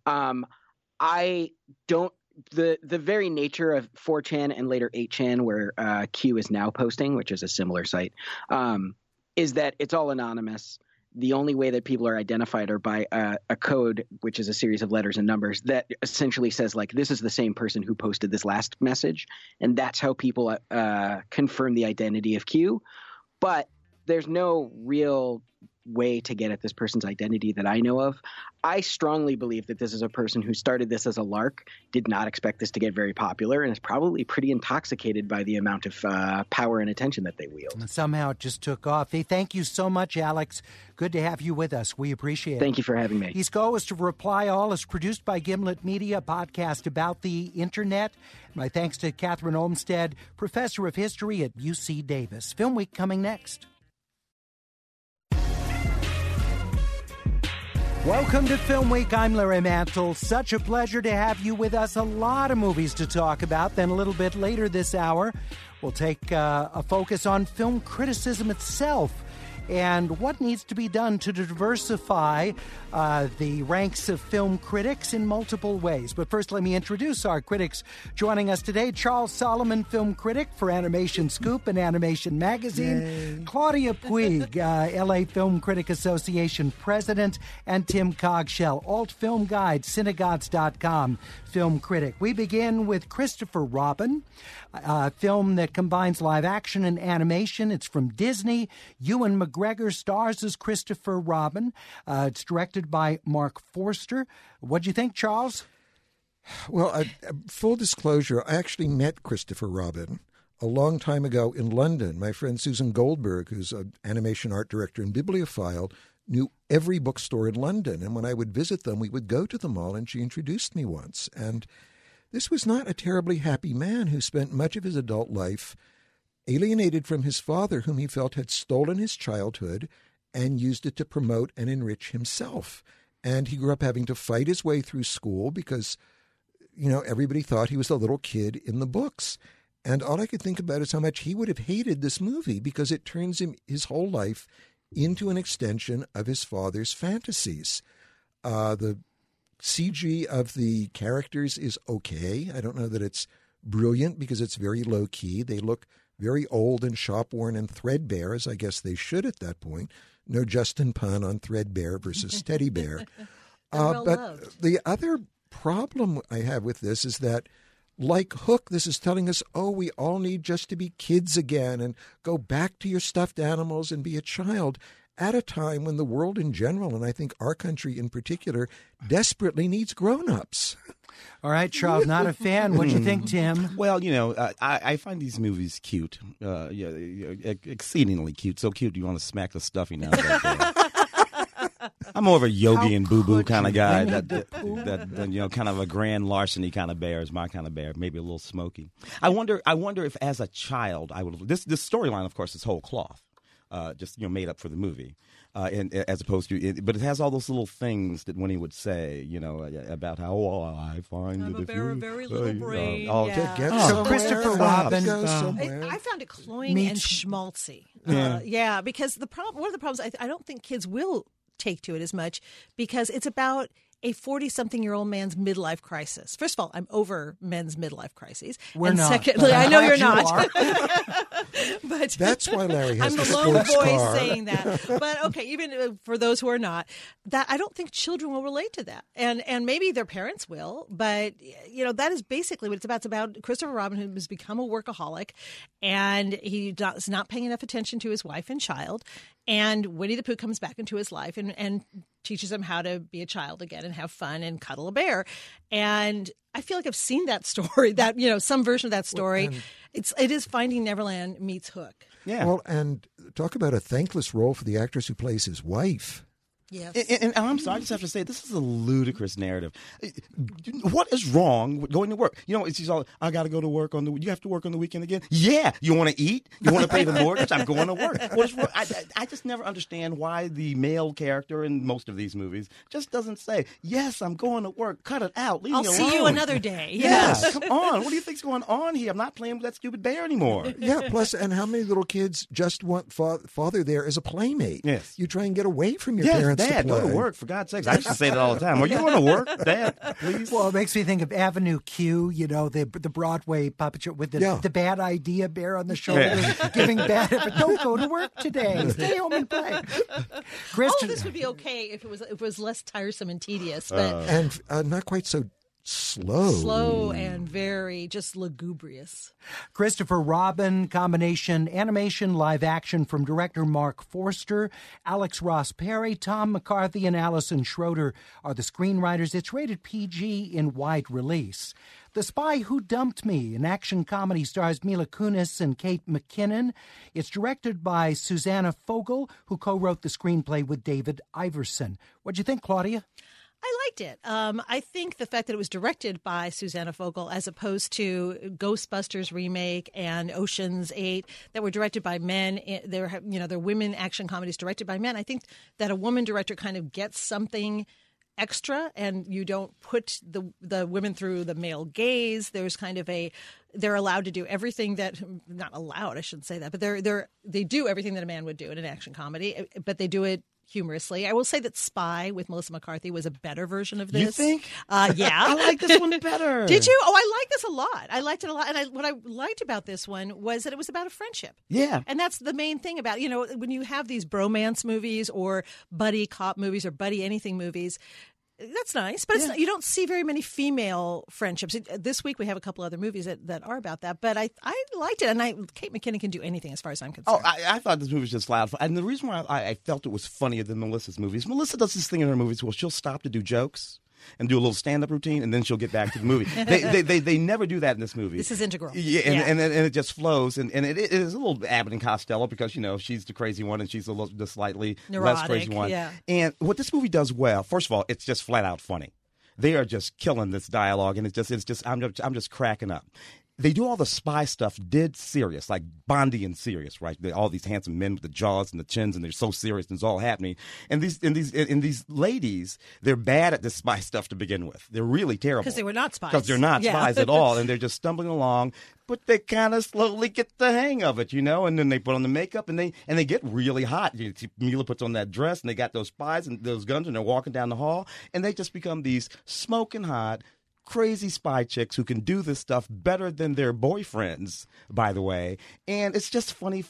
S7: I don't. The very nature of 4chan and later 8chan, where Q is now posting, which is a similar site, is that it's all anonymous. The only way that people are identified are by a code, which is a series of letters and numbers that essentially says, like, this is the same person who posted this last message. And that's how people confirm the identity of Q. But there's no real way to get at this person's identity that I know of. I strongly believe that this is a person who started this as a lark, did not expect this to get very popular, and is probably pretty intoxicated by the amount of power and attention that they wield.
S1: And somehow it just took off. Hey, thank you so much, Alex. Good to have you with us. We appreciate it.
S7: Thank you for having me.
S1: East Coast of Reply All is produced by Gimlet Media, a podcast about the Internet. My thanks to Catherine Olmsted, professor of history at UC Davis. Film Week coming next. Welcome to Film Week. I'm Larry Mantle. Such a pleasure to have you with us. A lot of movies to talk about. Then a little bit later this hour, we'll take a focus on film criticism itself and what needs to be done to diversify the ranks of film critics in multiple ways. But first, let me introduce our critics joining us today. Charles Solomon, film critic for Animation Scoop and Animation Magazine. Yay. Claudia Puig, LA Film Critic Association president, and Tim Cogshell, Alt Film Guide, Synagogues.com film critic. We begin with Christopher Robin, a film that combines live action and animation. It's from Disney. Ewan McGregor stars as Christopher Robin. It's directed by Mark Forster. What'd you think, Charles?
S11: Well, full disclosure, I actually met Christopher Robin a long time ago in London. My friend Susan Goldberg, who's an animation art director and bibliophile, knew every bookstore in London. And when I would visit them, we would go to them all, and she introduced me once. And this was not a terribly happy man who spent much of his adult life alienated from his father, whom he felt had stolen his childhood and used it to promote and enrich himself. And he grew up having to fight his way through school because, everybody thought he was the little kid in the books. And all I could think about is how much he would have hated this movie because it turns him his whole life into an extension of his father's fantasies. The CG of the characters is okay. I don't know that it's brilliant because it's very low-key. They look very old and shop-worn and threadbare, as I guess they should at that point. No Justin pun on threadbare versus teddy bear. But the other problem I have with this is that, like Hook, this is telling us, we all need just to be kids again and go back to your stuffed animals and be a child at a time when the world in general, and I think our country in particular, desperately needs grown-ups.
S1: All right, Charles, not a fan. What do you think, Tim?
S12: Well, I find these movies cute, exceedingly cute. So cute you want to smack the stuffing out of that. I'm more of a Yogi and Boo Boo kind of guy. That kind of a grand larceny kind of bear is my kind of bear. Maybe a little smoky. I wonder if as a child I would. This storyline, of course, is whole cloth, just made up for the movie, and as opposed to. But it has all those little things that Winnie would say, about how I find
S13: I'm
S12: that
S13: a bear, very little brain.
S1: So Christopher Robin.
S13: I found it cloying and schmaltzy. Because one of the problems I don't think kids will take to it as much because it's about a 40-something-year-old man's midlife crisis. First of all, I'm over men's midlife crises.
S1: We're not.
S13: Secondly, I know you're not. But
S11: that's why Larry has
S13: I'm
S11: the
S13: the lone
S11: sports
S13: voice
S11: car.
S13: saying that. But okay, even for those who are not, that I don't think children will relate to that, and maybe their parents will. But that is basically what it's about. It's about Christopher Robin, who has become a workaholic, and he is not paying enough attention to his wife and child. And Winnie the Pooh comes back into his life and teaches him how to be a child again and have fun and cuddle a bear. And I feel like I've seen that story, that some version of that story. It is Finding Neverland meets Hook.
S11: Yeah. Well, and talk about a thankless role for the actress who plays his wife.
S13: Yes.
S12: And I'm sorry, I just have to say, this is a ludicrous narrative. What is wrong with going to work? She's all, I got to go to work you have to work on the weekend again? Yeah. You want to eat? You want to pay the mortgage? I'm going to work. What is wrong? I just never understand why the male character in most of these movies just doesn't say, yes, I'm going to work. Cut it out. Leave me alone.
S13: I'll see you another day.
S12: Yes. Come on. What do you think's going on here? I'm not playing with that stupid bear anymore.
S11: Yeah. Plus, and how many little kids just want father there as a playmate?
S12: Yes.
S11: You try and get away from your parents.
S12: Dad, go to work, for God's sakes. I used to say that all the time. Are you going to work, Dad? Please.
S1: Well, it makes me think of Avenue Q, the Broadway puppet show with the bad idea bear on the shoulder, giving bad, but don't go to work today. Stay home and play.
S13: This would be okay if it was less tiresome and tedious, but
S11: and not quite so slow
S13: and very just lugubrious.
S1: Christopher Robin, combination animation live action from director Mark Forster. Alex Ross Perry, Tom McCarthy, and Allison Schroeder are the screenwriters. It's rated PG in wide release. The Spy Who Dumped Me, an action comedy, stars Mila Kunis and Kate McKinnon. It's directed by Susanna Fogel, who co-wrote the screenplay with David Iverson. What'd you think, Claudia?
S13: I liked it. I think the fact that it was directed by Susanna Fogel as opposed to Ghostbusters remake and Ocean's 8 that were directed by men, they're women action comedies directed by men. I think that a woman director kind of gets something extra, and you don't put the women through the male gaze. There's kind of a they're allowed to do everything that, not allowed, I shouldn't say that, but they do everything that a man would do in an action comedy, but they do it humorously. I will say that Spy with Melissa McCarthy was a better version of this.
S12: You think?
S13: Yeah.
S12: I like this one better.
S13: Did you? Oh, I like this a lot. I liked it a lot. And what I liked about this one was that it was about a friendship.
S12: Yeah.
S13: And that's the main thing about, when you have these bromance movies or buddy cop movies or buddy anything movies, that's nice, but you don't see very many female friendships. This week we have a couple other movies that are about that, but I liked it, and Kate McKinnon can do anything as far as I'm concerned.
S12: Oh, I thought this movie was just loud. And the reason why I felt it was funnier than Melissa's movies, Melissa does this thing in her movies where she'll stop to do jokes and do a little stand-up routine, and then she'll get back to the movie. They never do that in this movie.
S13: This is integral.
S12: Yeah, and it just flows, and it is a little Abbott and Costello because, she's the crazy one and she's the slightly
S13: neurotic,
S12: less crazy one.
S13: Yeah.
S12: And what this movie does well, first of all, it's just flat out funny. They are just killing this dialogue, and I'm just cracking up. They do all the spy stuff dead serious, like Bondian serious, right? All these handsome men with the jaws and the chins, and they're so serious, and it's all happening. And these ladies, they're bad at this spy stuff to begin with. They're really terrible
S13: because they were not spies.
S12: Because they're not spies at all, and they're just stumbling along. But they kind of slowly get the hang of it, and then they put on the makeup, and they get really hot. Mila puts on that dress, and they got those spies and those guns, and they're walking down the hall, and they just become these smoking hot, crazy spy chicks who can do this stuff better than their boyfriends, by the way. And it's just funny.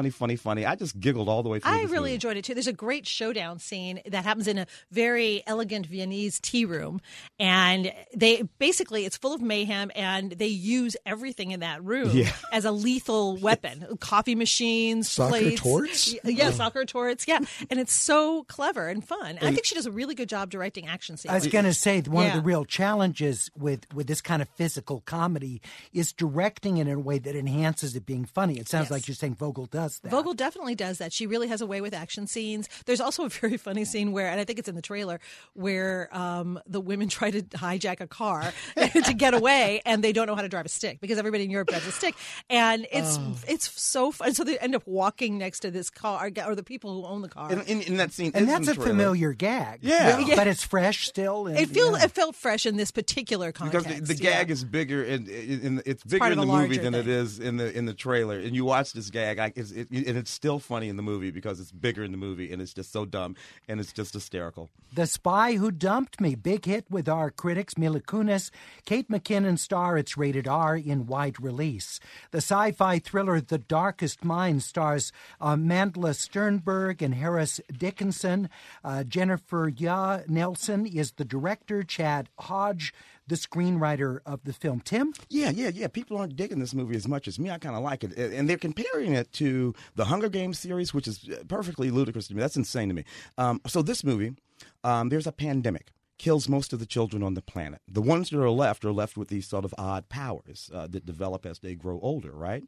S12: I just giggled all the way through
S13: I
S12: this
S13: really
S12: movie.
S13: enjoyed it, too. There's a great showdown scene that happens in a very elegant Viennese tea room. And it's full of mayhem, and they use everything in that room as a lethal weapon. Coffee machines,
S11: soccer
S13: plates.
S11: torts?
S13: Yeah, soccer torts. Yeah. And it's so clever and fun. I think she does a really good job directing action scenes.
S1: I was going to say, one of the real challenges with this kind of physical comedy is directing it in a way that enhances it being funny. It sounds like you're saying Vogel does that.
S13: Vogel definitely does that. She really has a way with action scenes. There's also a very funny scene where, and I think it's in the trailer, where the women try to hijack a car to get away, and they don't know how to drive a stick because everybody in Europe drives a stick. And it's so fun. So they end up walking next to this car, or the people who own the car.
S12: In that scene,
S1: and that's a familiar gag.
S12: Yeah.
S1: But it's fresh still. And,
S13: it felt fresh in this particular context.
S12: Because the gag is bigger, it's bigger in the movie than it is in the trailer. And you watch this gag, and it's still funny in the movie because it's bigger in the movie, and it's just so dumb, and it's just hysterical.
S1: The Spy Who Dumped Me, big hit with our critics, Mila Kunis. Kate McKinnon star. It's rated R in wide release. The sci-fi thriller The Darkest Mind stars Mandla Sternberg and Harris Dickinson. Jennifer Yah Nelson is the director. Chad Hodge, the screenwriter of the film. Tim?
S12: Yeah. People aren't digging this movie as much as me. I kind of like it. And they're comparing it to the Hunger Games series, which is perfectly ludicrous to me. That's insane to me. So this movie, there's a pandemic. Kills most of the children on the planet. The ones that are left with these sort of odd powers that develop as they grow older, right?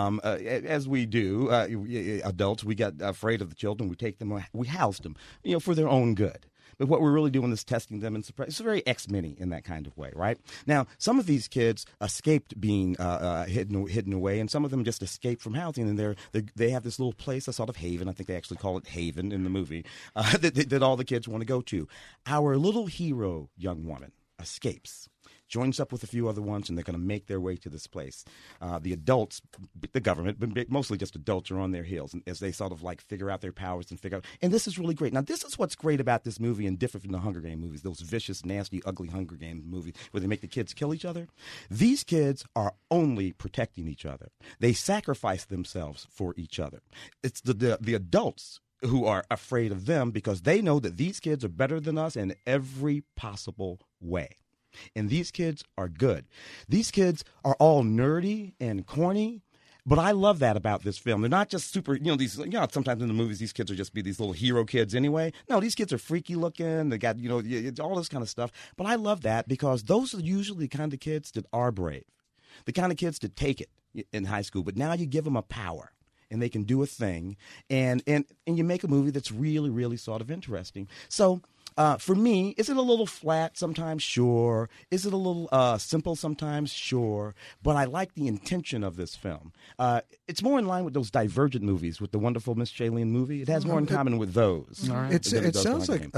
S12: As we do, adults, we get afraid of the children. We take them, we house them, for their own good. But what we're really doing is testing them and surprise. It's very X-Men-y in that kind of way, right? Now, some of these kids escaped being hidden away, and some of them just escaped from housing, and they have this little place, a sort of haven. I think they actually call it Haven in the movie, that all the kids want to go to. Our little hero young woman escapes. Joins up with a few other ones, and they're going to make their way to this place. The adults, the government, but mostly just adults, are on their heels as they sort of figure out their powers and figure out. And this is really great. Now, this is what's great about this movie and different from the Hunger Games movies, those vicious, nasty, ugly Hunger Games movies where they make the kids kill each other. These kids are only protecting each other. They sacrifice themselves for each other. It's the adults who are afraid of them because they know that these kids are better than us in every possible way. And these kids are good. These kids are all nerdy and corny, but I love that about this film. They're not just super, sometimes in the movies these kids are just be these little hero kids anyway. No, these kids are freaky looking. They got, all this kind of stuff. But I love that because those are usually the kind of kids that are brave, the kind of kids that take it in high school. But now you give them a power. And they can do a thing, and you make a movie that's really, really sort of interesting. So for me, is it a little flat sometimes? Sure. Is it a little simple sometimes? Sure. But I like the intention of this film. It's more in line with those Divergent movies, with the wonderful Miss Shailene movie. It has more in common with those.
S11: It sounds like a bit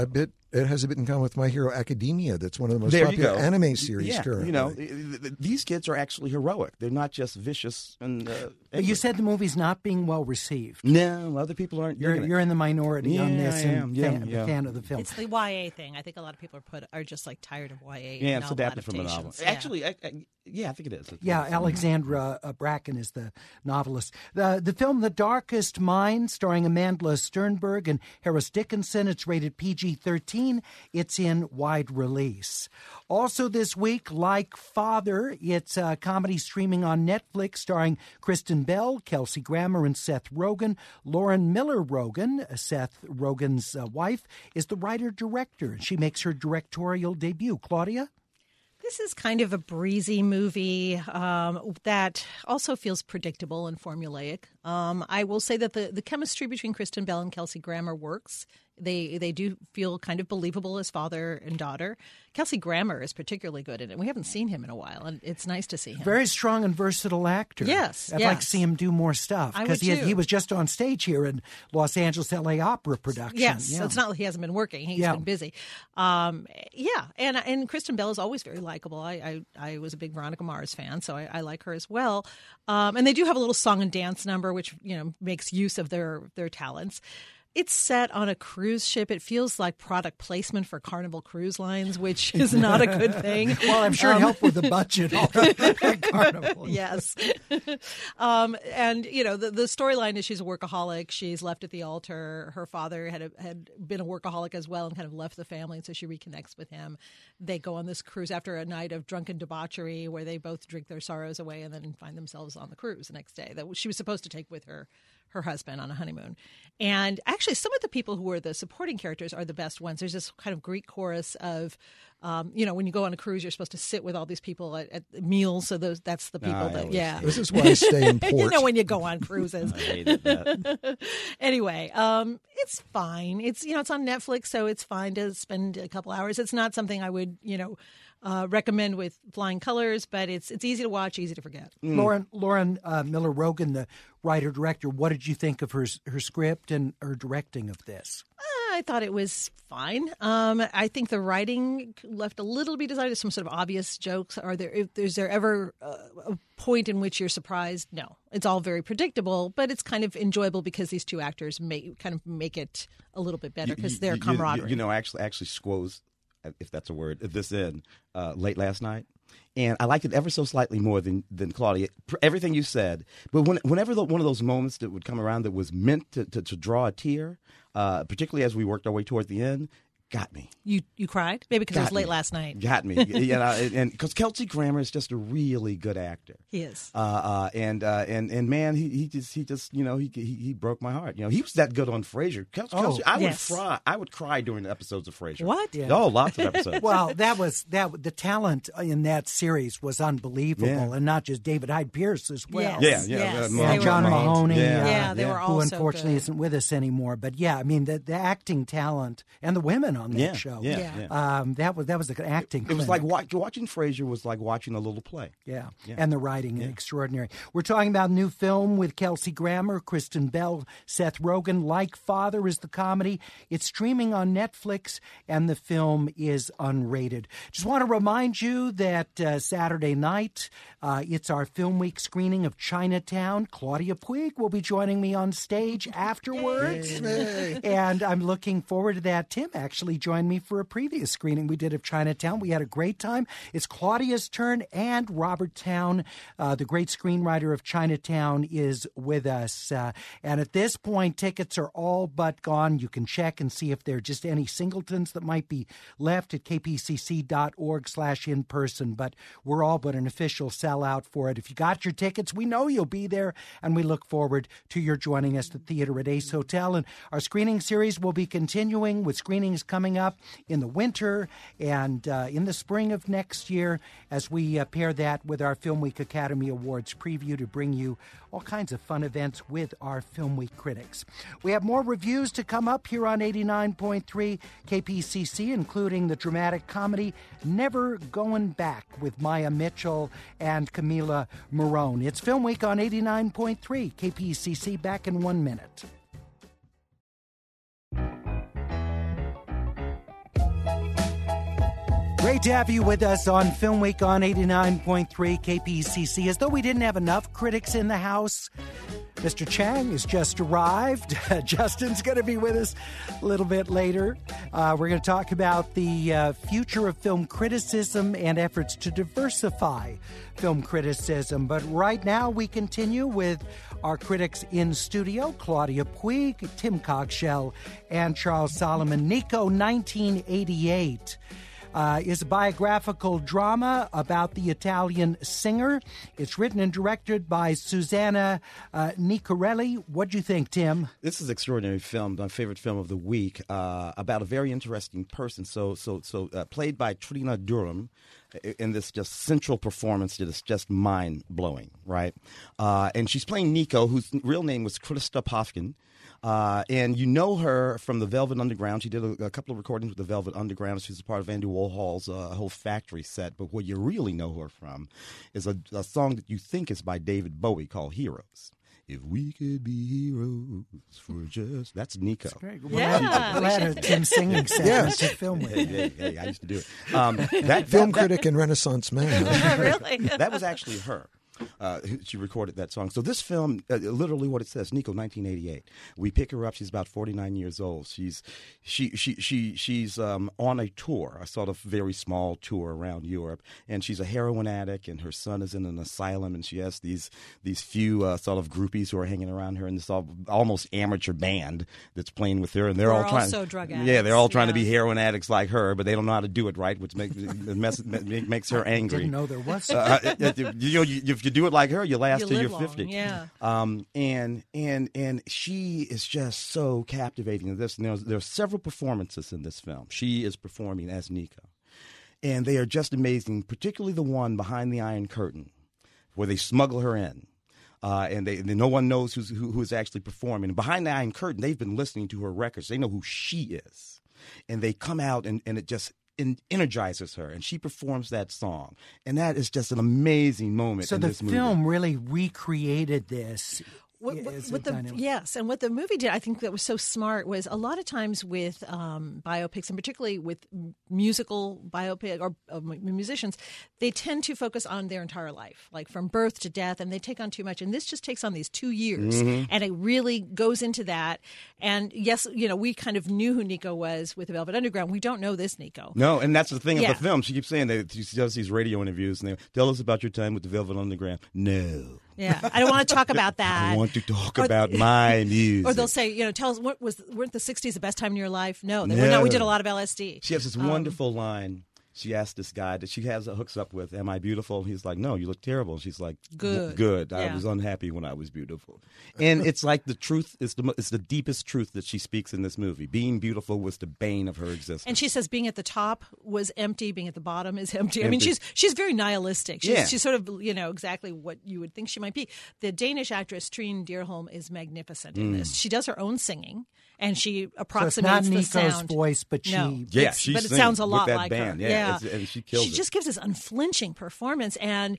S11: It has a bit in common with My Hero Academia. That's one of the most
S12: There
S11: popular
S12: you go.
S11: anime series
S12: Yeah,
S11: currently.
S12: These kids are actually heroic. They're not just vicious. And
S1: But you said the movie's not being well received.
S12: No, other people aren't.
S1: You're in the minority on this,
S12: I
S1: and
S12: am.
S1: fan of the film.
S13: It's the YA thing. I think a lot of people are just like tired of YA.
S12: Yeah, it's adapted from a novel.
S13: adaptations.
S12: Actually, I think it is.
S1: Yeah, Alexandra Bracken is the novelist. The film The Darkest Mind, starring Amanda Sternberg and Harris Dickinson, it's rated PG-13. It's in wide release. Also this week, Like Father, it's a comedy streaming on Netflix starring Kristen Bell, Kelsey Grammer, and Seth Rogen. Lauren Miller Rogen, Seth Rogen's wife, is the writer-director. She makes her directorial debut. Claudia?
S13: This is kind of a breezy movie that also feels predictable and formulaic. I will say that the chemistry between Kristen Bell and Kelsey Grammer works. They do feel kind of believable as father and daughter. Kelsey Grammer is particularly good in it. We haven't seen him in a while, and it's nice to see him.
S1: Very strong and versatile actor.
S13: Yes,
S1: I'd like to see him do more stuff. Because he was just on stage here in Los Angeles LA Opera production.
S13: Yes, so it's not like he hasn't been working. He's been busy. And Kristen Bell is always very likable. I was a big Veronica Mars fan, so I like her as well. And they do have a little song and dance number, which makes use of their talents. It's set on a cruise ship. It feels like product placement for Carnival Cruise Lines, which is not a good thing.
S1: Well, I'm sure it helped with the budget of Carnival.
S13: Yes. And, the storyline is she's a workaholic. She's left at the altar. Her father had been a workaholic as well and kind of left the family, and so she reconnects with him. They go on this cruise after a night of drunken debauchery where they both drink their sorrows away and then find themselves on the cruise the next day that she was supposed to take with her husband on a honeymoon. And actually, some of the people who are the supporting characters are the best ones. There's this kind of Greek chorus of, when you go on a cruise, you're supposed to sit with all these people at meals. So that's the people
S11: This is why I stay in port.
S13: When you go on cruises.
S12: I hated that.
S13: Anyway, it's fine. It's on Netflix, so it's fine to spend a couple hours. It's not something I would, recommend with flying colors, but it's easy to watch, easy to forget.
S1: Lauren Miller Rogen, the writer-director, what did you think of her script and her directing of this?
S13: I thought it was fine. I think the writing left a little bit desired. Some sort of obvious jokes. Is there ever a point in which you're surprised? No. It's all very predictable, but it's kind of enjoyable because these two actors make it a little bit better because they're camaraderie.
S12: Actually squoze, if that's a word, this in late last night. And I liked it ever so slightly more than Claudia. Everything you said. But whenever one of those moments that would come around that was meant to draw a tear, particularly as we worked our way toward the end, got me.
S13: You cried? Maybe because it was late last night.
S12: Got me. And because Kelsey Grammer is just a really good actor.
S13: He is.
S12: And man, he broke my heart. He was that good on Frasier. Kelsey, I would cry during the episodes of Frasier.
S13: What?
S1: Yeah.
S12: Oh, lots of episodes.
S1: Well, the talent in that series was unbelievable, and not just David Hyde Pierce as well.
S13: Yes.
S1: John Mahoney,
S13: they were all
S1: who unfortunately
S13: so
S1: isn't with us anymore. But the acting talent and the women on that show. That was the acting.
S12: It was like watching Frasier was like watching a little play.
S1: Yeah. And the writing extraordinary. We're talking about a new film with Kelsey Grammer, Kristen Bell, Seth Rogen. Like Father is the comedy. It's streaming on Netflix, and the film is unrated. Just want to remind you that Saturday night, it's our Film Week screening of Chinatown. Claudia Puig will be joining me on stage afterwards. And I'm looking forward to that. Tim actually joined me for a previous screening we did of Chinatown. We had a great time. It's Claudia's turn, and Robert Towne, the great screenwriter of Chinatown, is with us. And at this point, tickets are all but gone. You can check and see if there are just any singletons that might be left at kpcc.org/in-person. But we're all but an official sellout for it. If you got your tickets, we know you'll be there, and we look forward to your joining us at the theater at Ace Hotel. And our screening series will be continuing with screenings coming up in the winter and in the spring of next year as we pair that with our Film Week Academy Awards preview to bring you all kinds of fun events with our Film Week critics. We have more reviews to come up here on 89.3 KPCC, including the dramatic comedy Never Going Back with Maya Mitchell and Camila Morone. It's Film Week on 89.3 KPCC. Back in 1 minute. Great to have you with us on Film Week on 89.3 KPCC. As though we didn't have enough critics in the house, Mr. Chang has just arrived. Justin's going to be with us a little bit later. We're going to talk about the future of film criticism and efforts to diversify film criticism. But right now we continue with our critics in studio, Claudia Puig, Tim Coggeshall, and Charles Solomon. Nico, 1988. Is a biographical drama about the Italian singer. It's written and directed by Susanna Nicorelli. What do you think, Tim?
S12: This is an extraordinary film, my favorite film of the week, about a very interesting person. So played by Trina Durham in this just central performance that is just mind-blowing, right? And she's playing Nico, whose real name was Krista Pofkin. And you know her from the Velvet Underground. She did a couple of recordings with the Velvet Underground. She's a part of Andy Warhol's whole factory set. But what you really know her from is a song that you think is by David Bowie called Heroes. If we could be heroes for just... That's Nico.
S1: That's great. Yeah. Glad Tim singing segment to film with.
S12: Hey, I used to do it.
S11: That film critic and Renaissance man.
S13: Really?
S12: That was actually her. She recorded that song. So this film, literally what it says, Nico, 1988. We pick her up. She's about 49 years old. She's on a tour, a sort of very small tour around Europe, and she's a heroin addict, and her son is in an asylum, and she has these few sort of groupies who are hanging around her in this almost amateur band that's playing with her, and they're all trying.
S13: Also drug addicts.
S12: Yeah, they're all trying to be heroin addicts like her, but they don't know how to do it right, which makes her angry.
S1: I didn't know there was.
S12: If you do it like her, you last till you're 50.
S13: Yeah.
S12: And she is just so captivating in this. And there are several performances in this film. She is performing as Nico. And they are just amazing, particularly the one behind the Iron Curtain, where they smuggle her in. And no one knows who is actually performing. And behind the Iron Curtain, they've been listening to her records. They know who she is. And they come out, and it just energizes her, and she performs that song, and that is just an amazing moment.
S1: So
S12: in this movie.
S1: So the film really recreated this.
S13: Yes, and what the movie did, I think that was so smart, was a lot of times with biopics, and particularly with musical biopic or musicians, they tend to focus on their entire life, like from birth to death, and they take on too much. And this just takes on these 2 years, and it really goes into that. And yes, we kind of knew who Nico was with the Velvet Underground. We don't know this Nico.
S12: No, and that's the thing of the film. She keeps saying that she does these radio interviews, and they tell us about your time with the Velvet Underground. No.
S13: Yeah, I don't want to talk about that.
S12: I want to talk about my music.
S13: Or they'll say, tell us, weren't the 60s the best time in your life? No, they were not. We did a lot of LSD.
S12: She has this wonderful line. She asked this guy that she hooks up with, "Am I beautiful?" He's like, "No, you look terrible." She's like, "Good. I was unhappy when I was beautiful." And it's like the truth is it's the deepest truth that she speaks in this movie. Being beautiful was the bane of her existence.
S13: And she says being at the top was empty, being at the bottom is empty. I mean, she's very nihilistic. She's sort of exactly what you would think she might be. The Danish actress Trine Dyrholm is magnificent in this. She does her own singing. And she approximates
S1: the sound.
S13: Nico's
S1: voice, but
S13: but it sounds a lot like
S12: band.
S13: her.
S12: Yeah. And she kills it.
S13: She just gives this unflinching performance, and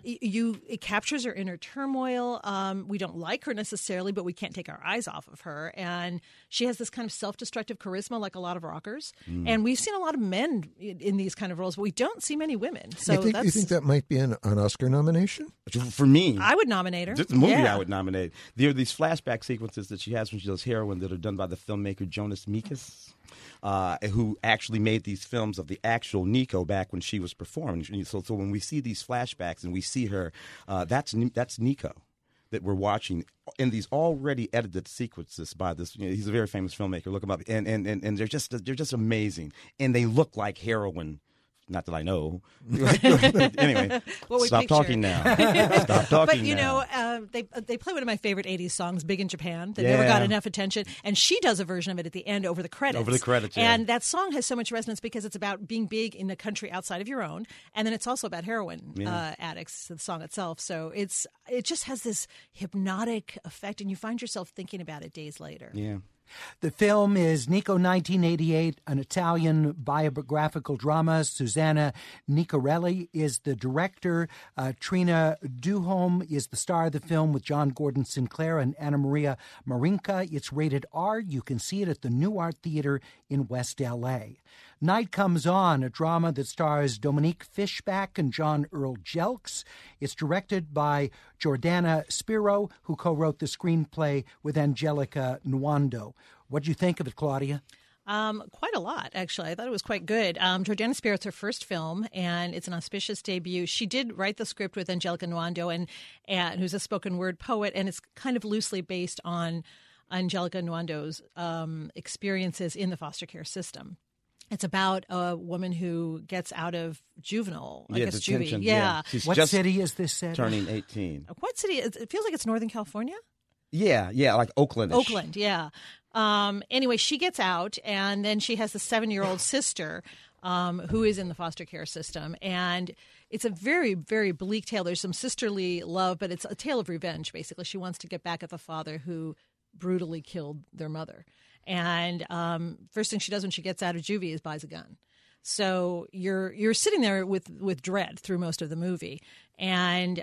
S13: it captures her inner turmoil. We don't like her necessarily, but we can't take our eyes off of her. And she has this kind of self-destructive charisma, like a lot of rockers. And we've seen a lot of men in these kind of roles, but we don't see many women. So
S11: you think that might be an Oscar nomination?
S12: For me,
S13: I would nominate her.
S12: This movie I would nominate. There are these flashback sequences that she has when she does heroin that are done by the filmmaker Jonas Mekas. Who actually made these films of the actual Nico back when she was performing. So when we see these flashbacks and we see her, that's Nico that we're watching in these already edited sequences by this. He's a very famous filmmaker. Look him up, and they're just amazing, and they look like heroin. Not that I know. Anyway, stop talking now. Stop talking
S13: now. But, they play one of my favorite 80s songs, Big in Japan, that never got enough attention. And she does a version of it at the end over the credits. And that song has so much resonance because it's about being big in a country outside of your own. And then it's also about heroin addicts, the song itself. So it just has this hypnotic effect, and you find yourself thinking about it days later.
S12: Yeah.
S1: The film is Nico 1988, an Italian biographical drama. Susanna Nicorelli is the director. Trina Duhome is the star of the film with John Gordon Sinclair and Anna Maria Marinka. It's rated R. You can see it at the New Art Theater in West L.A. Night Comes On, a drama that stars Dominique Fishback and John Earl Jelks. It's directed by Jordana Spiro, who co-wrote the screenplay with Angelica Nwando. What do you think of it, Claudia?
S13: Quite a lot, actually. I thought it was quite good. Jordana Spiro, it's her first film, and it's an auspicious debut. She did write the script with Angelica Nwando, and who's a spoken word poet, and it's kind of loosely based on Angelica Nwando's experiences in the foster care system. It's about a woman who gets out of juvenile,
S12: detention.
S13: juvie. Yeah.
S1: What city is this set?
S12: Turning 18.
S13: What city? It feels like it's Northern California.
S12: Yeah, like Oakland.
S13: Oakland, yeah. Anyway, she gets out, and then she has the 7-year-old sister who is in the foster care system. And it's a very, very bleak tale. There's some sisterly love, but it's a tale of revenge, basically. She wants to get back at the father who brutally killed their mother. And first thing she does when she gets out of juvie is buys a gun. So you're sitting there with dread through most of the movie. And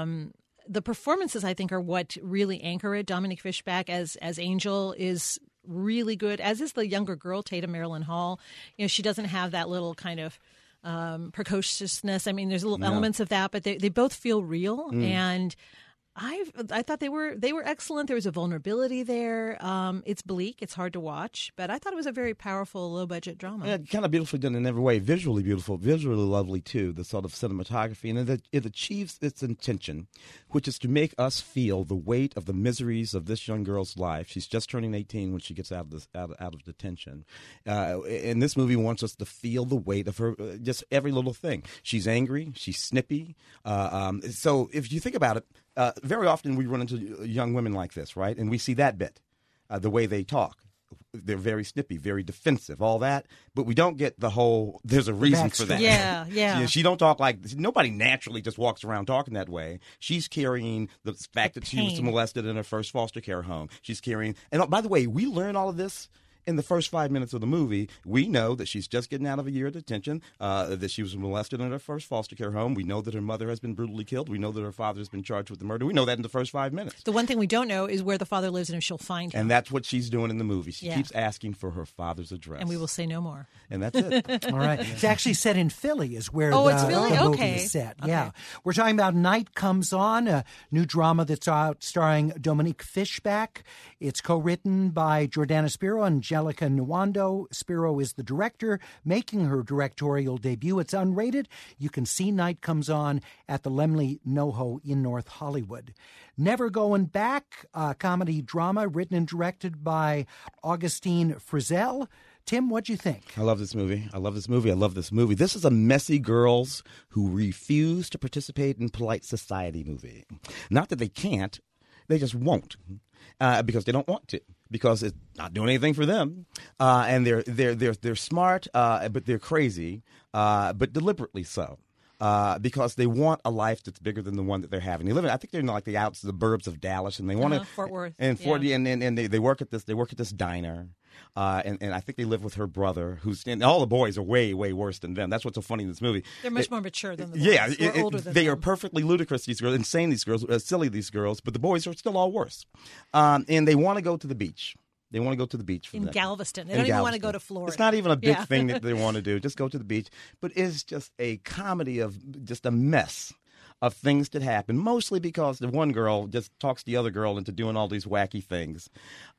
S13: the performances, I think, are what really anchor it. Dominique Fishback as Angel is really good, as is the younger girl, Tatum Marilyn Hall. You know, she doesn't have that little kind of precociousness. I mean, there's little elements of that, but they both feel real. And I thought they were excellent. There was a vulnerability there. It's bleak. It's hard to watch, but I thought it was a very powerful, low-budget drama.
S12: Yeah, kind of beautifully done in every way. Visually beautiful, visually lovely, too, the sort of cinematography. And it achieves its intention, which is to make us feel the weight of the miseries of this young girl's life. She's just turning 18 when she gets out of detention. And this movie wants us to feel the weight of her, just every little thing. She's angry. She's snippy. So if you think about it, very often we run into young women like this, right? And we see that bit, the way they talk. They're very snippy, very defensive, all that. But we don't get the whole, there's a reason for that.
S13: Yeah.
S12: She don't talk like, nobody naturally just walks around talking that way. She's carrying the fact that she was molested in her first foster care home. She's carrying, and by the way, we learn all of this in the first 5 minutes of the movie. We know that she's just getting out of a year of detention, that she was molested in her first foster care home. We know that her mother has been brutally killed. We know that her father has been charged with the murder. We know that in the first 5 minutes.
S13: The one thing we don't know is where the father lives and if she'll find him.
S12: And that's what she's doing in the movie. She keeps asking for her father's address.
S13: And we will say no more.
S12: And that's it.
S1: All right. It's actually set in Philly is where
S13: it's Philly?
S1: the movie
S13: Okay.
S1: is set.
S13: Okay.
S1: Yeah. We're talking about Night Comes On, a new drama that's out starring Dominique Fishback. It's co-written by Jordana Spiro and Angelica Nwando. Spiro is the director, making her directorial debut. It's unrated. You can see Night Comes On at the Laemmle NoHo in North Hollywood. Never Going Back, a comedy drama written and directed by Augustine Frizzell. Tim, what'd you think?
S12: I love this movie. This is a messy girls who refuse to participate in polite society movie. Not that they can't, they just won't. Because they don't want to, because it's not doing anything for them, and they're smart, but they're crazy, but deliberately so, because they want a life that's bigger than the one that they're having. They live in, I think they're in like the suburbs of Dallas, and they want to
S13: Fort Worth,
S12: and they work at this diner. And I think they live with her brother, and all the boys are way, way worse than them. That's what's so funny in this movie.
S13: They're much more mature than the boys.
S12: Yeah,
S13: older than
S12: they
S13: them.
S12: are perfectly ludicrous, these girls, insane, these girls, silly, these girls, but the boys are still all worse. And they want to go to the beach. They want to go to the beach.
S13: In Galveston. They don't even want to go to Florida.
S12: It's not even a big thing that they want to do. Just go to the beach. But it's just a comedy of just a mess of things that happen, mostly because the one girl just talks the other girl into doing all these wacky things.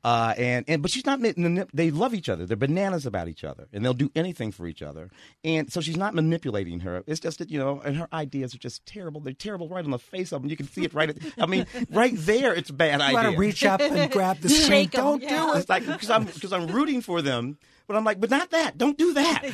S12: But she's not, they love each other. They're bananas about each other, and they'll do anything for each other. And so she's not manipulating her. It's just that, and her ideas are just terrible. They're terrible right on the face of them. You can see it right right there, it's a bad idea.
S1: You want to reach up and grab the screen. Don't do it.
S12: It's like, because I'm rooting for them. But I'm like, but not that. Don't do that.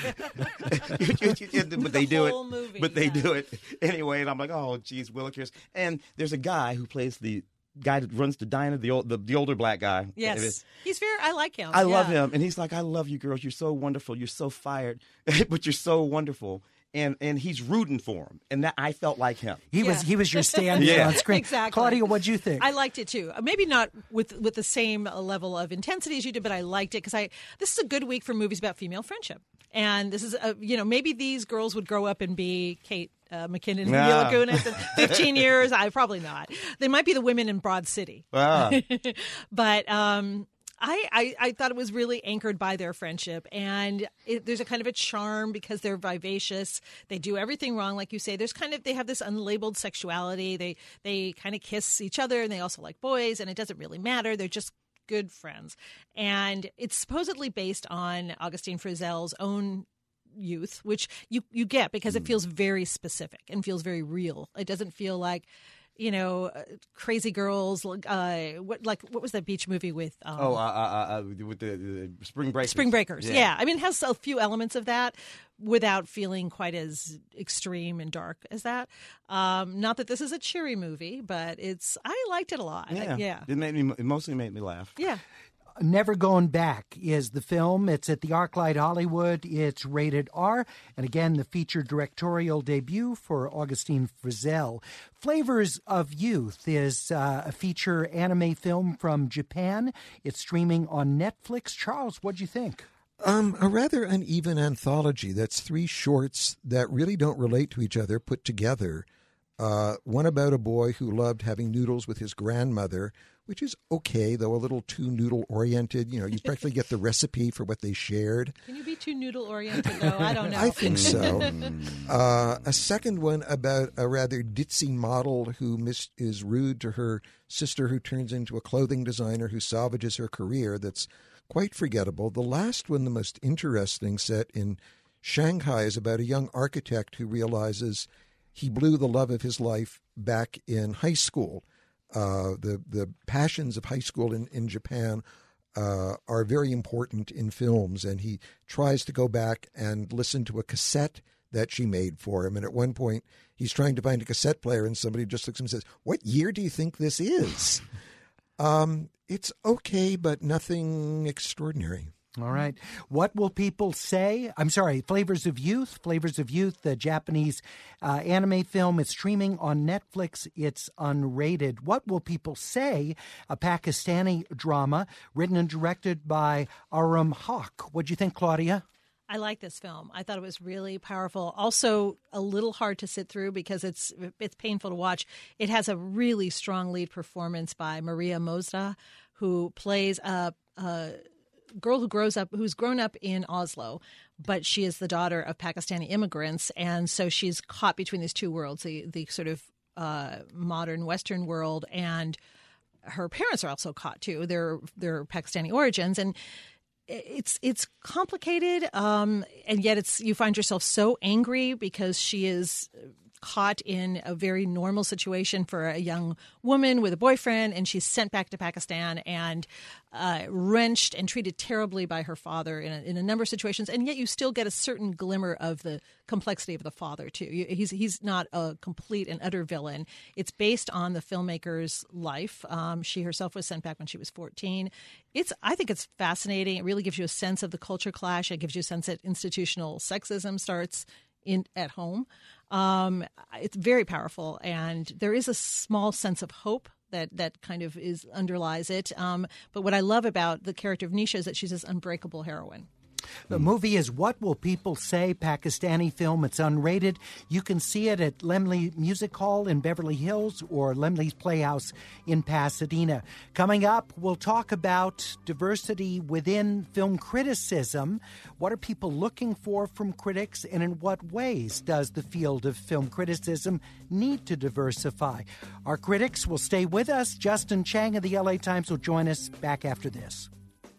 S12: But they do it.
S13: Movie,
S12: but they do it anyway. And I'm like, oh, geez, Willikers. And there's a guy who plays the guy that runs the diner, the older black guy.
S13: Yes, he's very. I like him.
S12: I love him, and he's like, I love you, girls. You're so wonderful. You're so fired, but you're so wonderful. and he's rooting for him, and that I felt like him.
S1: He was your stand-in on screen.
S13: Exactly.
S1: Claudia, what'd you think?
S13: I liked it too. Maybe not with the same level of intensity as you did, but I liked it because this is a good week for movies about female friendship. And this is, maybe these girls would grow up and be Kate McKinnon and Mila Kunis in 15 years. Probably not. They might be the women in Broad City. But I thought it was really anchored by their friendship. And there's a kind of a charm because they're vivacious. They do everything wrong, like you say. They have this unlabeled sexuality. They kind of kiss each other, and they also like boys, and it doesn't really matter. They're just good friends. And it's supposedly based on Augustine Frizzell's own youth, which you get because it feels very specific and feels very real. It doesn't feel like, Crazy Girls. What was that beach movie with?
S12: With the Spring Breakers.
S13: Spring Breakers. Yeah. I mean, it has a few elements of that without feeling quite as extreme and dark as that. Not that this is a cheery movie, but I liked it a lot.
S12: Yeah. It mostly made me laugh.
S13: Yeah.
S1: Never Going Back is the film. It's at the ArcLight Hollywood. It's rated R. And again, the feature directorial debut for Augustine Frizzell. Flavors of Youth is a feature anime film from Japan. It's streaming on Netflix. Charles, what'd you think?
S11: A rather uneven anthology. That's 3 shorts that really don't relate to each other put together. One about a boy who loved having noodles with his grandmother, which is okay, though a little too noodle-oriented. You practically get the recipe for what they shared.
S13: Can you be too noodle-oriented, though? I don't know.
S11: I think so. A second one about a rather ditzy model who is rude to her sister, who turns into a clothing designer who salvages her career. That's quite forgettable. The last one, the most interesting, set in Shanghai, is about a young architect who realizes he blew the love of his life back in high school. The passions of high school in Japan are very important in films, and he tries to go back and listen to a cassette that she made for him. And at one point, he's trying to find a cassette player, and somebody just looks at him and says, "What year do you think this is?" It's okay, but nothing extraordinary.
S1: All right. What will people say? I'm sorry, Flavors of Youth, the Japanese anime film. It's streaming on Netflix. It's unrated. What will people say? A Pakistani drama written and directed by Aram Haq. What'd you think, Claudia?
S13: I like this film. I thought it was really powerful. Also, a little hard to sit through because it's painful to watch. It has a really strong lead performance by Maria Mozda, who plays a girl who's grown up in Oslo, but she is the daughter of Pakistani immigrants, and so she's caught between these two worlds, the sort of modern Western world, and her parents are also caught too. They're Pakistani origins, and it's complicated, and yet you find yourself so angry because she is caught in a very normal situation for a young woman with a boyfriend, and she's sent back to Pakistan and wrenched and treated terribly by her father in a number of situations. And yet you still get a certain glimmer of the complexity of the father, too. He's not a complete and utter villain. It's based on the filmmaker's life. She herself was sent back when she was 14. I think it's fascinating. It really gives you a sense of the culture clash. It gives you a sense that institutional sexism starts at home. It's very powerful, and there is a small sense of hope that kind of underlies it. But what I love about the character of Nisha is that she's this unbreakable heroine.
S1: The movie is What Will People Say? Pakistani film. It's unrated. You can see it at Laemmle Music Hall in Beverly Hills or Laemmle's Playhouse in Pasadena. Coming up, we'll talk about diversity within film criticism. What are people looking for from critics, and in what ways does the field of film criticism need to diversify? Our critics will stay with us. Justin Chang of the LA Times will join us back after this.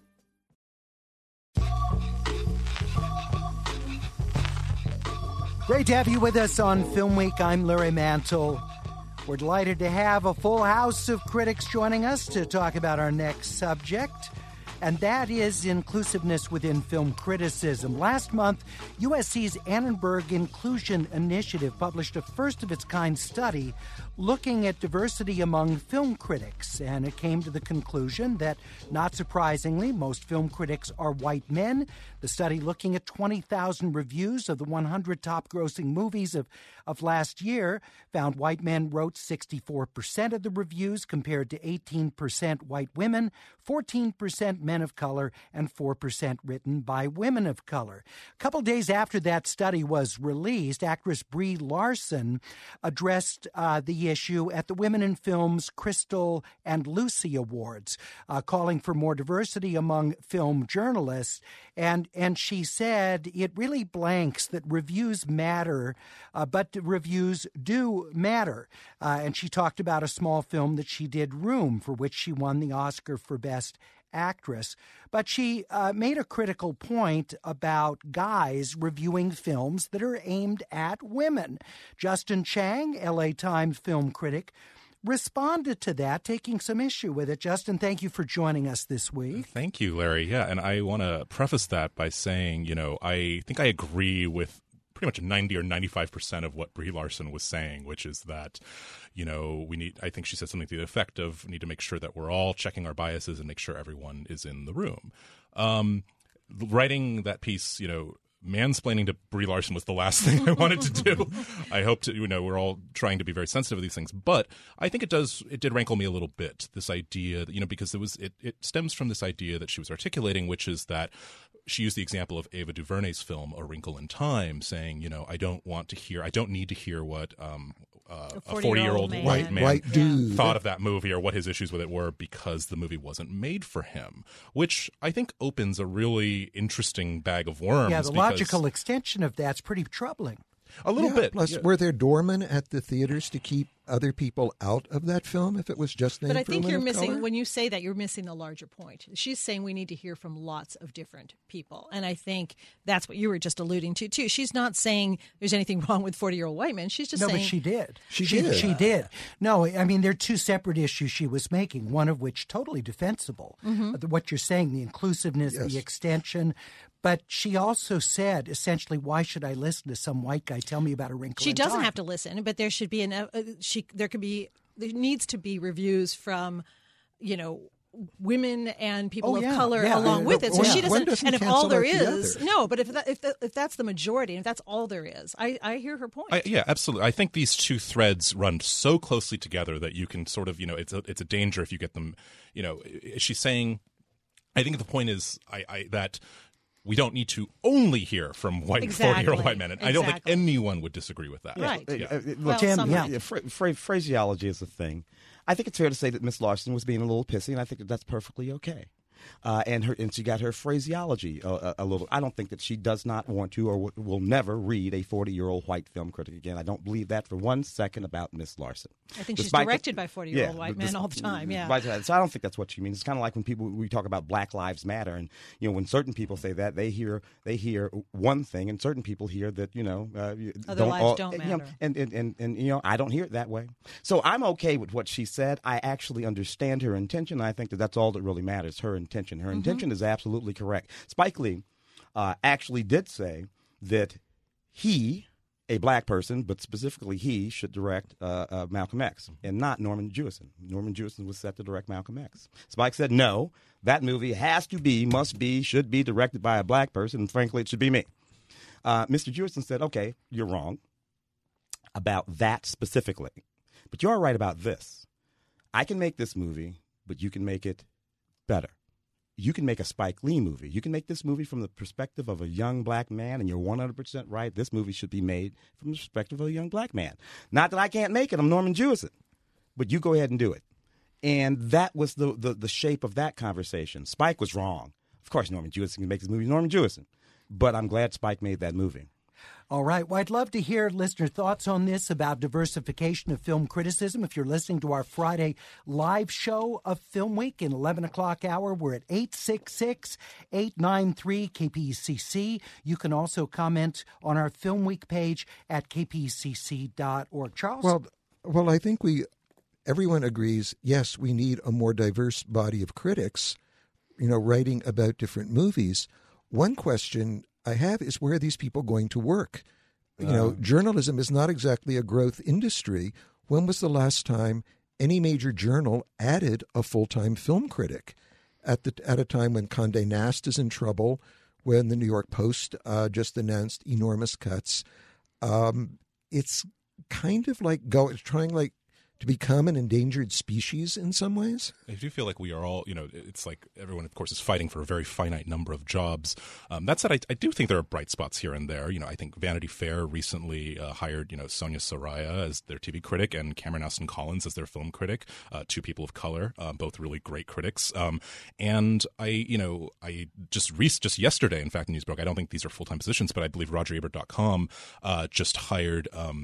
S1: Great to have you with us on Film Week. I'm Larry Mantle. We're delighted to have a full house of critics joining us to talk about our next subject. and that is inclusiveness within film criticism. Last month, USC's Annenberg Inclusion Initiative published a first-of-its-kind study looking at diversity among film critics, and it came to the conclusion that, not surprisingly, most film critics are white men. The study, looking at 20,000 reviews of the 100 top-grossing movies of last year, found white men wrote 64% of the reviews compared to 18% white women, 14% men of color, and 4% written by women of color. A couple days after that study was released, actress Brie Larson addressed the issue at the Women in Film's Crystal and Lucy Awards, calling for more diversity among film journalists. And she said it really blanks that reviews matter, but reviews do matter. And she talked about a small film that she did, Room, for which she won the Oscar for Best Actress. But she made a critical point about guys reviewing films that are aimed at women. Justin Chang, LA Times film critic, responded to that, taking some issue with it. Justin, thank you for joining us this week.
S14: Thank you, Larry. Yeah, and I want to preface that by saying, I think I agree with pretty much 90 or 95% of what Brie Larson was saying, which is that, I think she said something to the effect of need to make sure that we're all checking our biases and make sure everyone is in the room. Writing that piece, mansplaining to Brie Larson was the last thing I wanted to do. I hope to, we're all trying to be very sensitive to these things, but I think it did rankle me a little bit, this idea that, because it stems from this idea that she was articulating, which is that she used the example of Ava DuVernay's film A Wrinkle in Time, saying, I don't need to hear what a 40-year-old white man thought of that movie or what his issues with it were, because the movie wasn't made for him, which I think opens a really interesting bag of worms.
S1: Yeah, the logical extension of that's pretty troubling.
S14: A little bit.
S11: Plus, were there doormen at the theaters to keep other people out of that film if it was just named
S13: But I
S11: for
S13: think
S11: women
S13: you're
S11: of
S13: missing,
S11: color?
S13: when you say that, you're missing the larger point. She's saying we need to hear from lots of different people. And I think that's what you were just alluding to, too. She's not saying there's anything wrong with 40-year-old white men. She's just saying...
S1: No, but she did.
S11: She
S1: did. No, I mean, there are two separate issues she was making, one of which totally defensible.
S13: Mm-hmm.
S1: What you're saying, the inclusiveness, the extension. But she also said, essentially, why should I listen to some white guy tell me about A Wrinkle in Time?
S13: She doesn't have to listen, but there should be there needs to be reviews from, women and people of color along with it. So she doesn't. And if all there is, but if that's the majority, and if that's all there is, I hear her point.
S14: Yeah, absolutely. I think these two threads run so closely together that you can sort of, it's a danger if you get them. She's saying, I think the point is that we don't need to only hear from 40-year-old white men. And I don't think anyone would disagree with that.
S13: Right.
S12: Phraseology is a thing. I think it's fair to say that Miss Larson was being a little pissy, and I think that's perfectly okay. And she got her phraseology a little. I don't think that she does not want to or will never read a 40-year-old white film critic again. I don't believe that for 1 second about Miss Larson.
S13: I think she's directed by 40-year-old white men all the time. Yeah.
S12: So I don't think that's what she means. It's kind of like when we talk about Black Lives Matter, and when certain people say that, they hear one thing, and certain people hear that
S13: other lives don't matter.
S12: And I don't hear it that way. So I'm okay with what she said. I actually understand her intention. I think that's all that really matters. Her intention. Her intention is absolutely correct. Spike Lee actually did say that he, a black person, but specifically he, should direct Malcolm X and not Norman Jewison. Norman Jewison was set to direct Malcolm X. Spike said, no, that movie should be directed by a black person, and frankly, it should be me. Mr. Jewison said, okay, you're wrong about that specifically, but you are right about this. I can make this movie, but you can make it better. You can make a Spike Lee movie. You can make this movie from the perspective of a young black man, and you're 100% right. This movie should be made from the perspective of a young black man. Not that I can't make it. I'm Norman Jewison. But you go ahead and do it. And that was the shape of that conversation. Spike was wrong. Of course, Norman Jewison can make this movie Norman Jewison. But I'm glad Spike made that movie.
S1: All right. Well, I'd love to hear listener thoughts on this about diversification of film criticism. If you're listening to our Friday live show of Film Week in 11 o'clock hour, we're at 866-893-KPCC. You can also comment on our Film Week page at kpcc.org. Charles?
S11: Well, I think everyone agrees, yes, we need a more diverse body of critics. writing about different movies. One question I have is, where are these people going to work? Journalism is not exactly a growth industry. When was the last time any major journal added a full-time film critic? At a time when Condé Nast is in trouble, when the New York Post just announced enormous cuts, it's kind of like trying to become an endangered species in some ways.
S14: I do feel like we are all, it's like everyone, of course, is fighting for a very finite number of jobs. That said, I do think there are bright spots here and there. I think Vanity Fair recently hired, Sonia Soraya as their TV critic and Cameron Austin Collins as their film critic, two people of color, both really great critics. And I just yesterday, in fact, news broke, I don't think these are full-time positions, but I believe RogerEbert.com just hired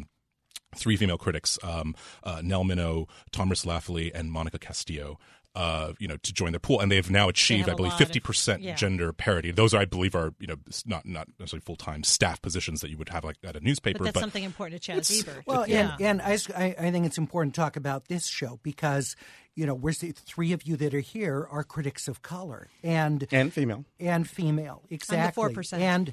S14: 3 female critics, Nell Minow, Tomris Lafley, and Monica Castillo, to join their pool. And they've now achieved, I believe, 50% gender parity. Those, I believe, are, not necessarily full-time staff positions that you would have like at a newspaper.
S13: But that's something important to Chaz Ebert.
S1: Well, and I think it's important to talk about this show because, we're 3 of you that are here are critics of color and female, exactly.
S13: I'm the 4%.
S1: And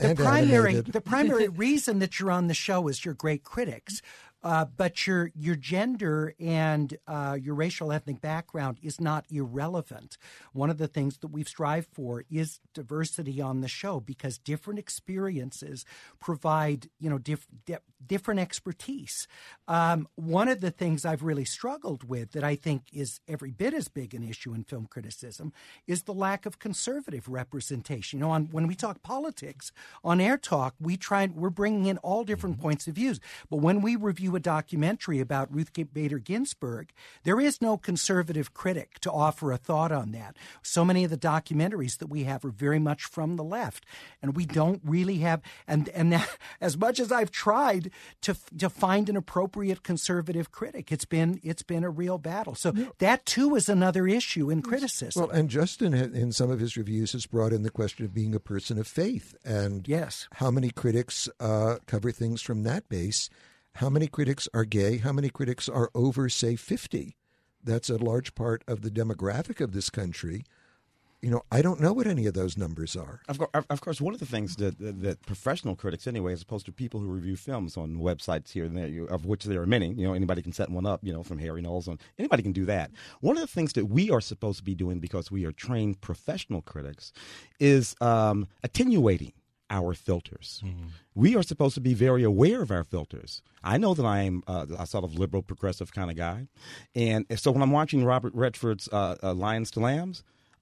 S1: the primary reason that you're on the show is you're great critics. But your gender and your racial ethnic background is not irrelevant. One of the things that we've strived for is diversity on the show because different experiences provide, different expertise. One of the things I've really struggled with that I think is every bit as big an issue in film criticism is the lack of conservative representation. When we talk politics on Air Talk, we're bringing in all different points of views. But when we review a documentary about Ruth Bader Ginsburg, there is no conservative critic to offer a thought on that. So many of the documentaries that we have are very much from the left, and we don't really have. And that, as much as I've tried to find an appropriate conservative critic, it's been a real battle. So that too is another issue in criticism.
S11: Well, and Justin, in some of his reviews, has brought in the question of being a person of faith, and how many critics cover things from that base. How many critics are gay? How many critics are over, say, 50? That's a large part of the demographic of this country. I don't know what any of those numbers are.
S12: Of course, one of the things that professional critics, anyway, as opposed to people who review films on websites here and there, of which there are many, anybody can set one up, from Harry Knowles on, anybody can do that. One of the things that we are supposed to be doing because we are trained professional critics is attenuating our filters. Mm-hmm. We are supposed to be very aware of our filters. I know that I am a sort of liberal, progressive kind of guy. And so when I'm watching Robert Redford's Lions to Lambs,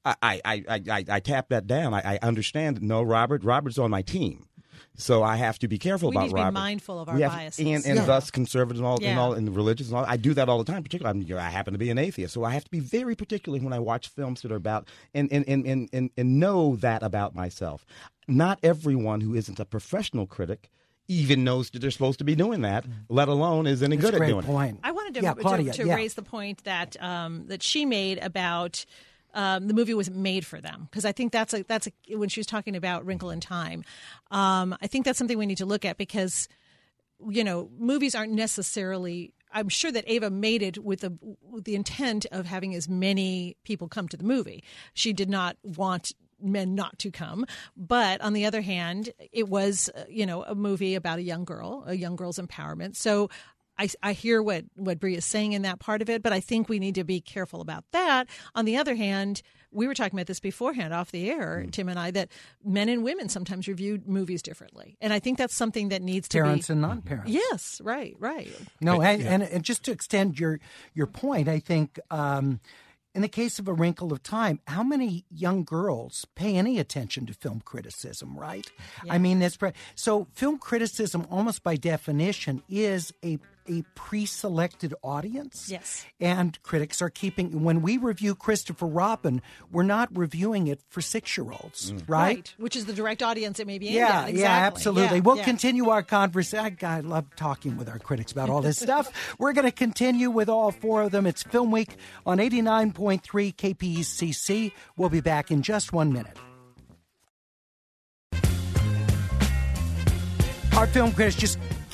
S12: I tap that down. I understand, no, Robert's on my team. So I have to be careful about Robert. We need to be
S13: mindful of our biases.
S12: And thus conservative and religious and all. I do that all the time, particularly I happen to be an atheist. So I have to be very particular when I watch films that are about and know that about myself. Not everyone who isn't a professional critic even knows that they're supposed to be doing that, let alone is any good at doing it.
S13: I wanted to raise the point that that she made about the movie wasn't made for them, because I think that's when she was talking about Wrinkle in Time. I think that's something we need to look at because, movies aren't necessarily. I'm sure that Ava made it with the intent of having as many people come to the movie. She did not want men not to come, but on the other hand, it was a movie about a young girl's empowerment. So I hear what Bree is saying in that part of it, but I think we need to be careful about that. On the other hand, we were talking about this beforehand off the air, Tim and I, that men and women sometimes review movies differently. And I think that's something that needs to be...
S1: Parents and non-parents.
S13: Yes, right.
S1: No, and just to extend your point, I think... in the case of A Wrinkle of Time, how many young girls pay any attention to film criticism, right? Yeah. I mean, so film criticism, almost by definition, is a pre-selected audience.
S13: Yes.
S1: And critics are when we review Christopher Robin, we're not reviewing it for 6-year-olds, right?
S13: Which is the direct audience it may be aimed
S1: at.
S13: Exactly.
S1: Yeah, absolutely. We'll continue our conversation. I love talking with our critics about all this stuff. We're going to continue with all 4 of them. It's Film Week on 89.3 KPCC. We'll be back in just 1 minute. Our film critics just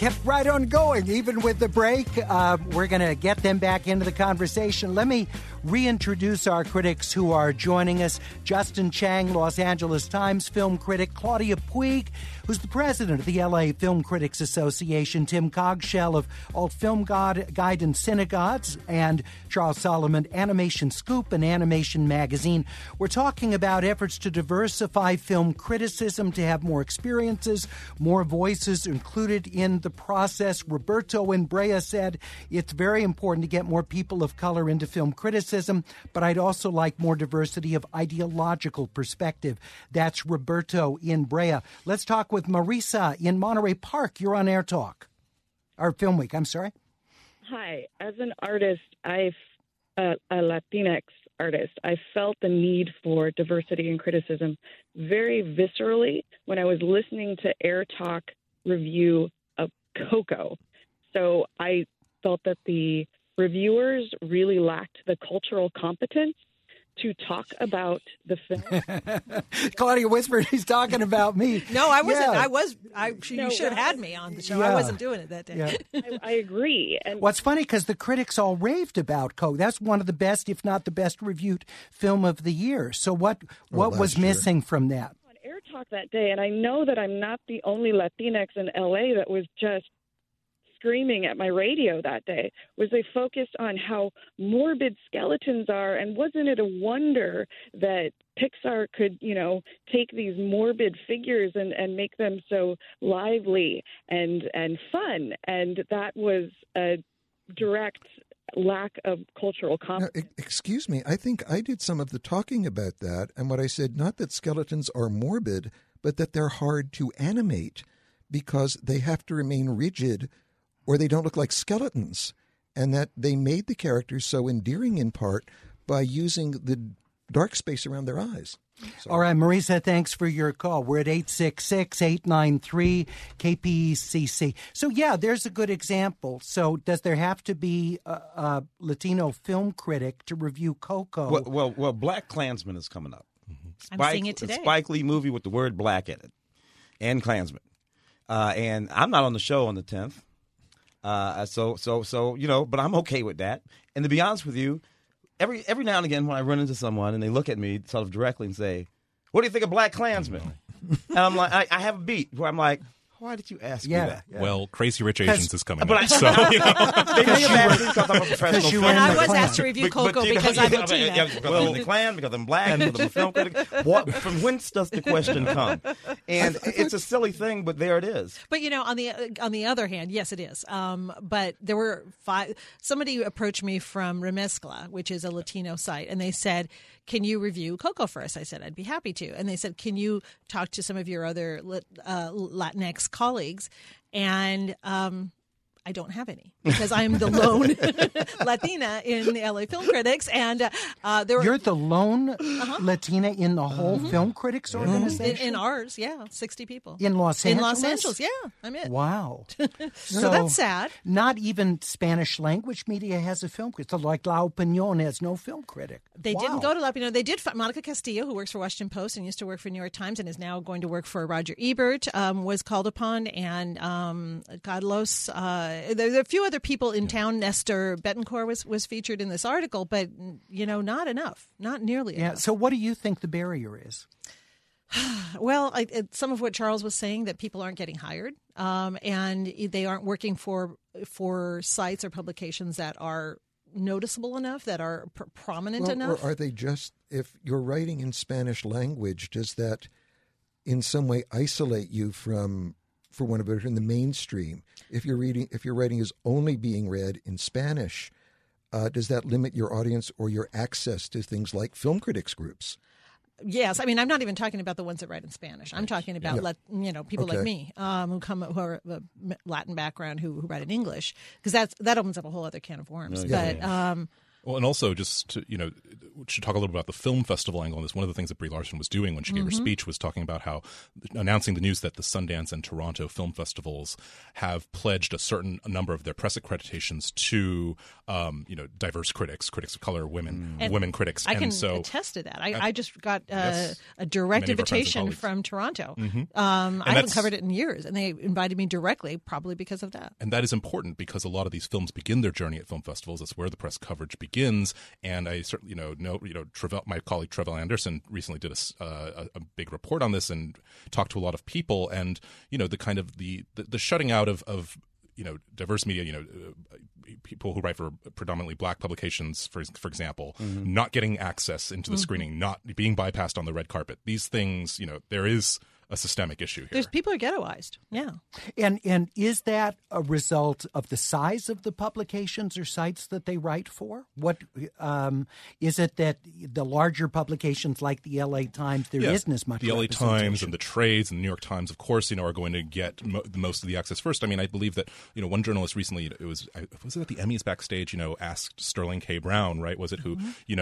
S1: kept right on going, even with the break. We're going to get them back into the conversation. Let me reintroduce our critics who are joining us. Justin Chang, Los Angeles Times film critic. Claudia Puig, who's the president of the L.A. Film Critics Association. Tim Cogshell of Alt Film Guide and Cinegods. And Charles Solomon, Animation Scoop and Animation Magazine. We're talking about efforts to diversify film criticism, to have more experiences, more voices included in the process. Roberto in Brea said it's very important to get more people of color into film criticism, but I'd also like more diversity of ideological perspective. That's Roberto in Brea. Let's talk with Marisa in Monterey Park. You're on Air Talk. Or Film Week, I'm sorry.
S15: Hi. As an artist, a Latinx artist, I felt the need for diversity and criticism very viscerally when I was listening to Air Talk review of Coco. So I felt that the reviewers really lacked the cultural competence to talk about the film.
S1: Claudia whispered he's talking about me.
S13: No, I wasn't.
S1: Yeah.
S13: You should have had me on the show.
S1: Yeah.
S13: I wasn't doing it that day.
S1: Yeah.
S15: I agree. And
S1: well, it's funny because the critics all raved about Coco. That's one of the best, if not the best, reviewed film of the year. So what was missing from that?
S15: On Air Talk that day, and I know that I'm not the only Latinx in L.A. that was just screaming at my radio that day, was they focused on how morbid skeletons are, and wasn't it a wonder that Pixar could, take these morbid figures and make them so lively and fun, and that was a direct lack of cultural competence.
S11: Now, excuse me, I think I did some of the talking about that, and what I said, not that skeletons are morbid, but that they're hard to animate because they have to remain rigid or they don't look like skeletons, and that they made the characters so endearing in part by using the dark space around their eyes.
S1: All right, Marisa, thanks for your call. We're at 866-893-KPCC. So, yeah, there's a good example. So does there have to be a Latino film critic to review Coco?
S12: Well, Black Klansman is coming up.
S13: I'm seeing it today.
S12: A Spike Lee movie with the word black in it, and Klansman. And I'm not on the show on the 10th. So but I'm okay with that. And to be honest with you, every now and again when I run into someone and they look at me sort of directly and say, "What do you think of Black Klansman?" And I'm like, I have a beat where I'm like, why did you ask me that?
S14: Yeah. Well, Crazy Rich Asians is coming
S12: up.
S14: So,
S12: they may have asked me because I'm a professional film
S13: And I was
S12: critic.
S13: asked to review Coco because I'm Latina.
S12: Because I'm in the Klan, because I'm black, because I'm a film critic. From whence does the question come? And it's a silly thing, but there it is.
S13: But, on the other hand, yes, it is. But there were somebody approached me from Remezcla, which is a Latino site, and they said, "Can you review Coco for us?" I said, "I'd be happy to." And they said, "Can you talk to some of your other Latinx colleagues?" And I don't have any because I'm the lone Latina in the LA Film Critics, and
S1: You're the lone Latina in the whole Film Critics organization?
S13: In ours, 60 people.
S1: In Los Angeles?
S13: In Los Angeles, yeah, I'm it.
S1: Wow.
S13: So that's sad.
S1: Not even Spanish language media has a film critic. So like La Opinión has no film critic.
S13: They didn't go to La Opinión. They did. Monica Castillo, who works for Washington Post and used to work for New York Times and is now going to work for Roger Ebert, was called upon, and Carlos. There are a few other people in town. Nestor Betancourt was featured in this article, but not enough, not nearly enough.
S1: So what do you think the barrier is?
S13: Well, some of what Charles was saying, that people aren't getting hired, and they aren't working for sites or publications that are noticeable enough, that are prominent enough.
S11: Or are they just, if you're writing in Spanish language, does that in some way isolate you from, for want of a better term, the mainstream? If your writing is only being read in Spanish, does that limit your audience or your access to things like film critics groups?
S13: Yes, I mean, I'm not even talking about the ones that write in Spanish. I'm talking about people like me who are of a Latin background who write in English, because that opens up a whole other can of worms.
S14: Well, and also just to, we should talk a little bit about the film festival angle on this. One of the things that Brie Larson was doing when she gave her speech was talking about how announcing the news that the Sundance and Toronto film festivals have pledged a certain number of their press accreditations to, diverse critics of color, women critics.
S13: I can attest to that. I just got a direct invitation from Toronto. I haven't covered it in years, and they invited me directly, probably because of that.
S14: And that is important because a lot of these films begin their journey at film festivals. That's where the press coverage begins. And I certainly know my colleague Trevel Anderson recently did a big report on this and talked to a lot of people, and the kind of the shutting out of diverse media, people who write for predominantly black publications, for example, not getting access into the screening, not being bypassed on the red carpet. These things, there is a systemic issue here.
S13: There's people are ghettoized. Yeah.
S1: And is that a result of the size of the publications or sites that they write for? What is it that the larger publications like the LA Times, there isn't as much
S14: the LA Times and the Trades and the New York Times, of course, are going to get most of the access first. I mean, I believe that, one journalist recently, was it at the Emmys backstage, asked Sterling K. Brown, right? Was it who,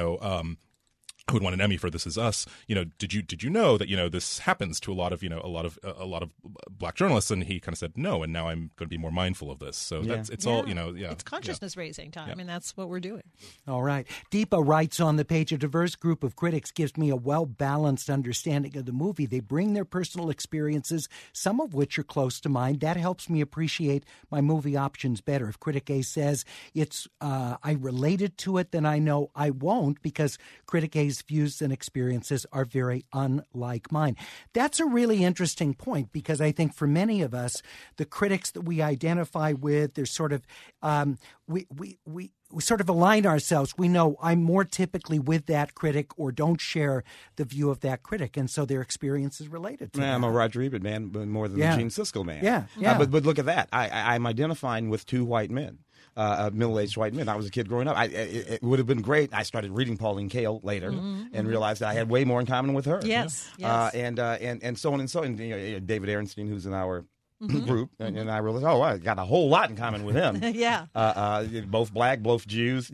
S14: who would won an Emmy for This Is Us? Did you know that this happens to a lot of black journalists? And he kind of said no, and now I'm going to be more mindful of this. So it's all
S13: It's consciousness raising time, and that's what we're doing.
S1: All right, Deepa writes on the page, a diverse group of critics gives me a well balanced understanding of the movie. They bring their personal experiences, some of which are close to mine. That helps me appreciate my movie options better. If Critic A says it's I related to it, then I know I won't, because Critic A's views and experiences are very unlike mine. That's a really interesting point, because I think for many of us, the critics that we identify with, they're sort of we sort of align ourselves. We know I'm more typically with that critic or don't share the view of that critic, and so their experience is related to that.
S12: I'm a Roger Ebert man, but more than a Gene Siskel man.
S1: Yeah.
S12: But look at that. I'm identifying with two white men. Middle-aged white men. I was a kid growing up. It would have been great. I started reading Pauline Kael later and realized that I had way more in common with her.
S13: Yes.
S12: And so on and so on. David Aronstein, who's in our group, and I realized, I got a whole lot in common with him. Both black, both Jews.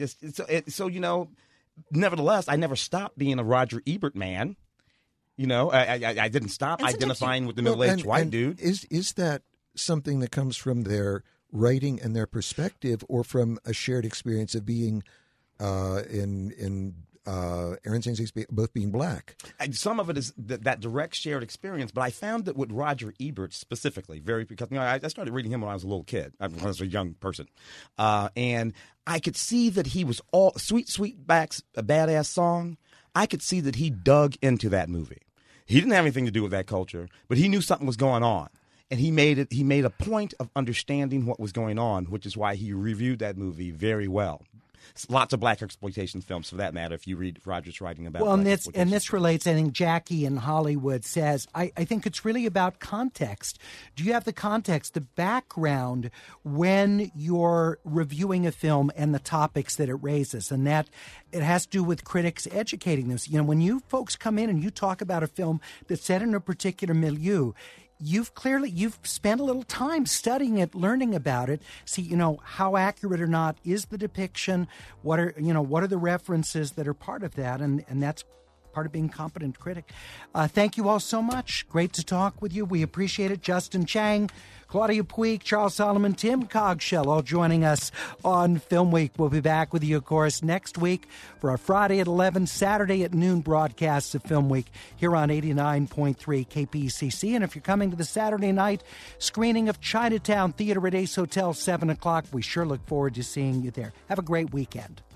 S12: Nevertheless, I never stopped being a Roger Ebert man. I didn't stop identifying with the middle-aged white dude.
S11: Is that something that comes from their writing and their perspective, or from a shared experience of being in Aronstein's case, both being black?
S12: And some of it is that direct shared experience, but I found that with Roger Ebert specifically, because I started reading him when I was a little kid, when I was a young person, and I could see that he was all Sweetback's a badass song. I could see that he dug into that movie. He didn't have anything to do with that culture, but he knew something was going on. And he made a point of understanding what was going on, which is why he reviewed that movie very well. Lots of black exploitation films, for that matter, if you read Roger's writing about
S1: this relates, I think Jackie in Hollywood says, I think it's really about context. Do you have the context, the background, when you're reviewing a film and the topics that it raises? And that it has to do with critics educating them. When you folks come in and you talk about a film that's set in a particular milieu, you've spent a little time studying it, learning about it. See, how accurate or not is the depiction? What are the references that are part of that? And that's part of being a competent critic. Thank you all so much. Great to talk with you. We appreciate it. Justin Chang, Claudia Puig, Charles Solomon, Tim Cogshell, all joining us on Film Week. We'll be back with you, of course, next week for our Friday at 11, Saturday at noon broadcasts of Film Week here on 89.3 KPCC. And if you're coming to the Saturday night screening of Chinatown Theater at Ace Hotel, 7 o'clock, we sure look forward to seeing you there. Have a great weekend.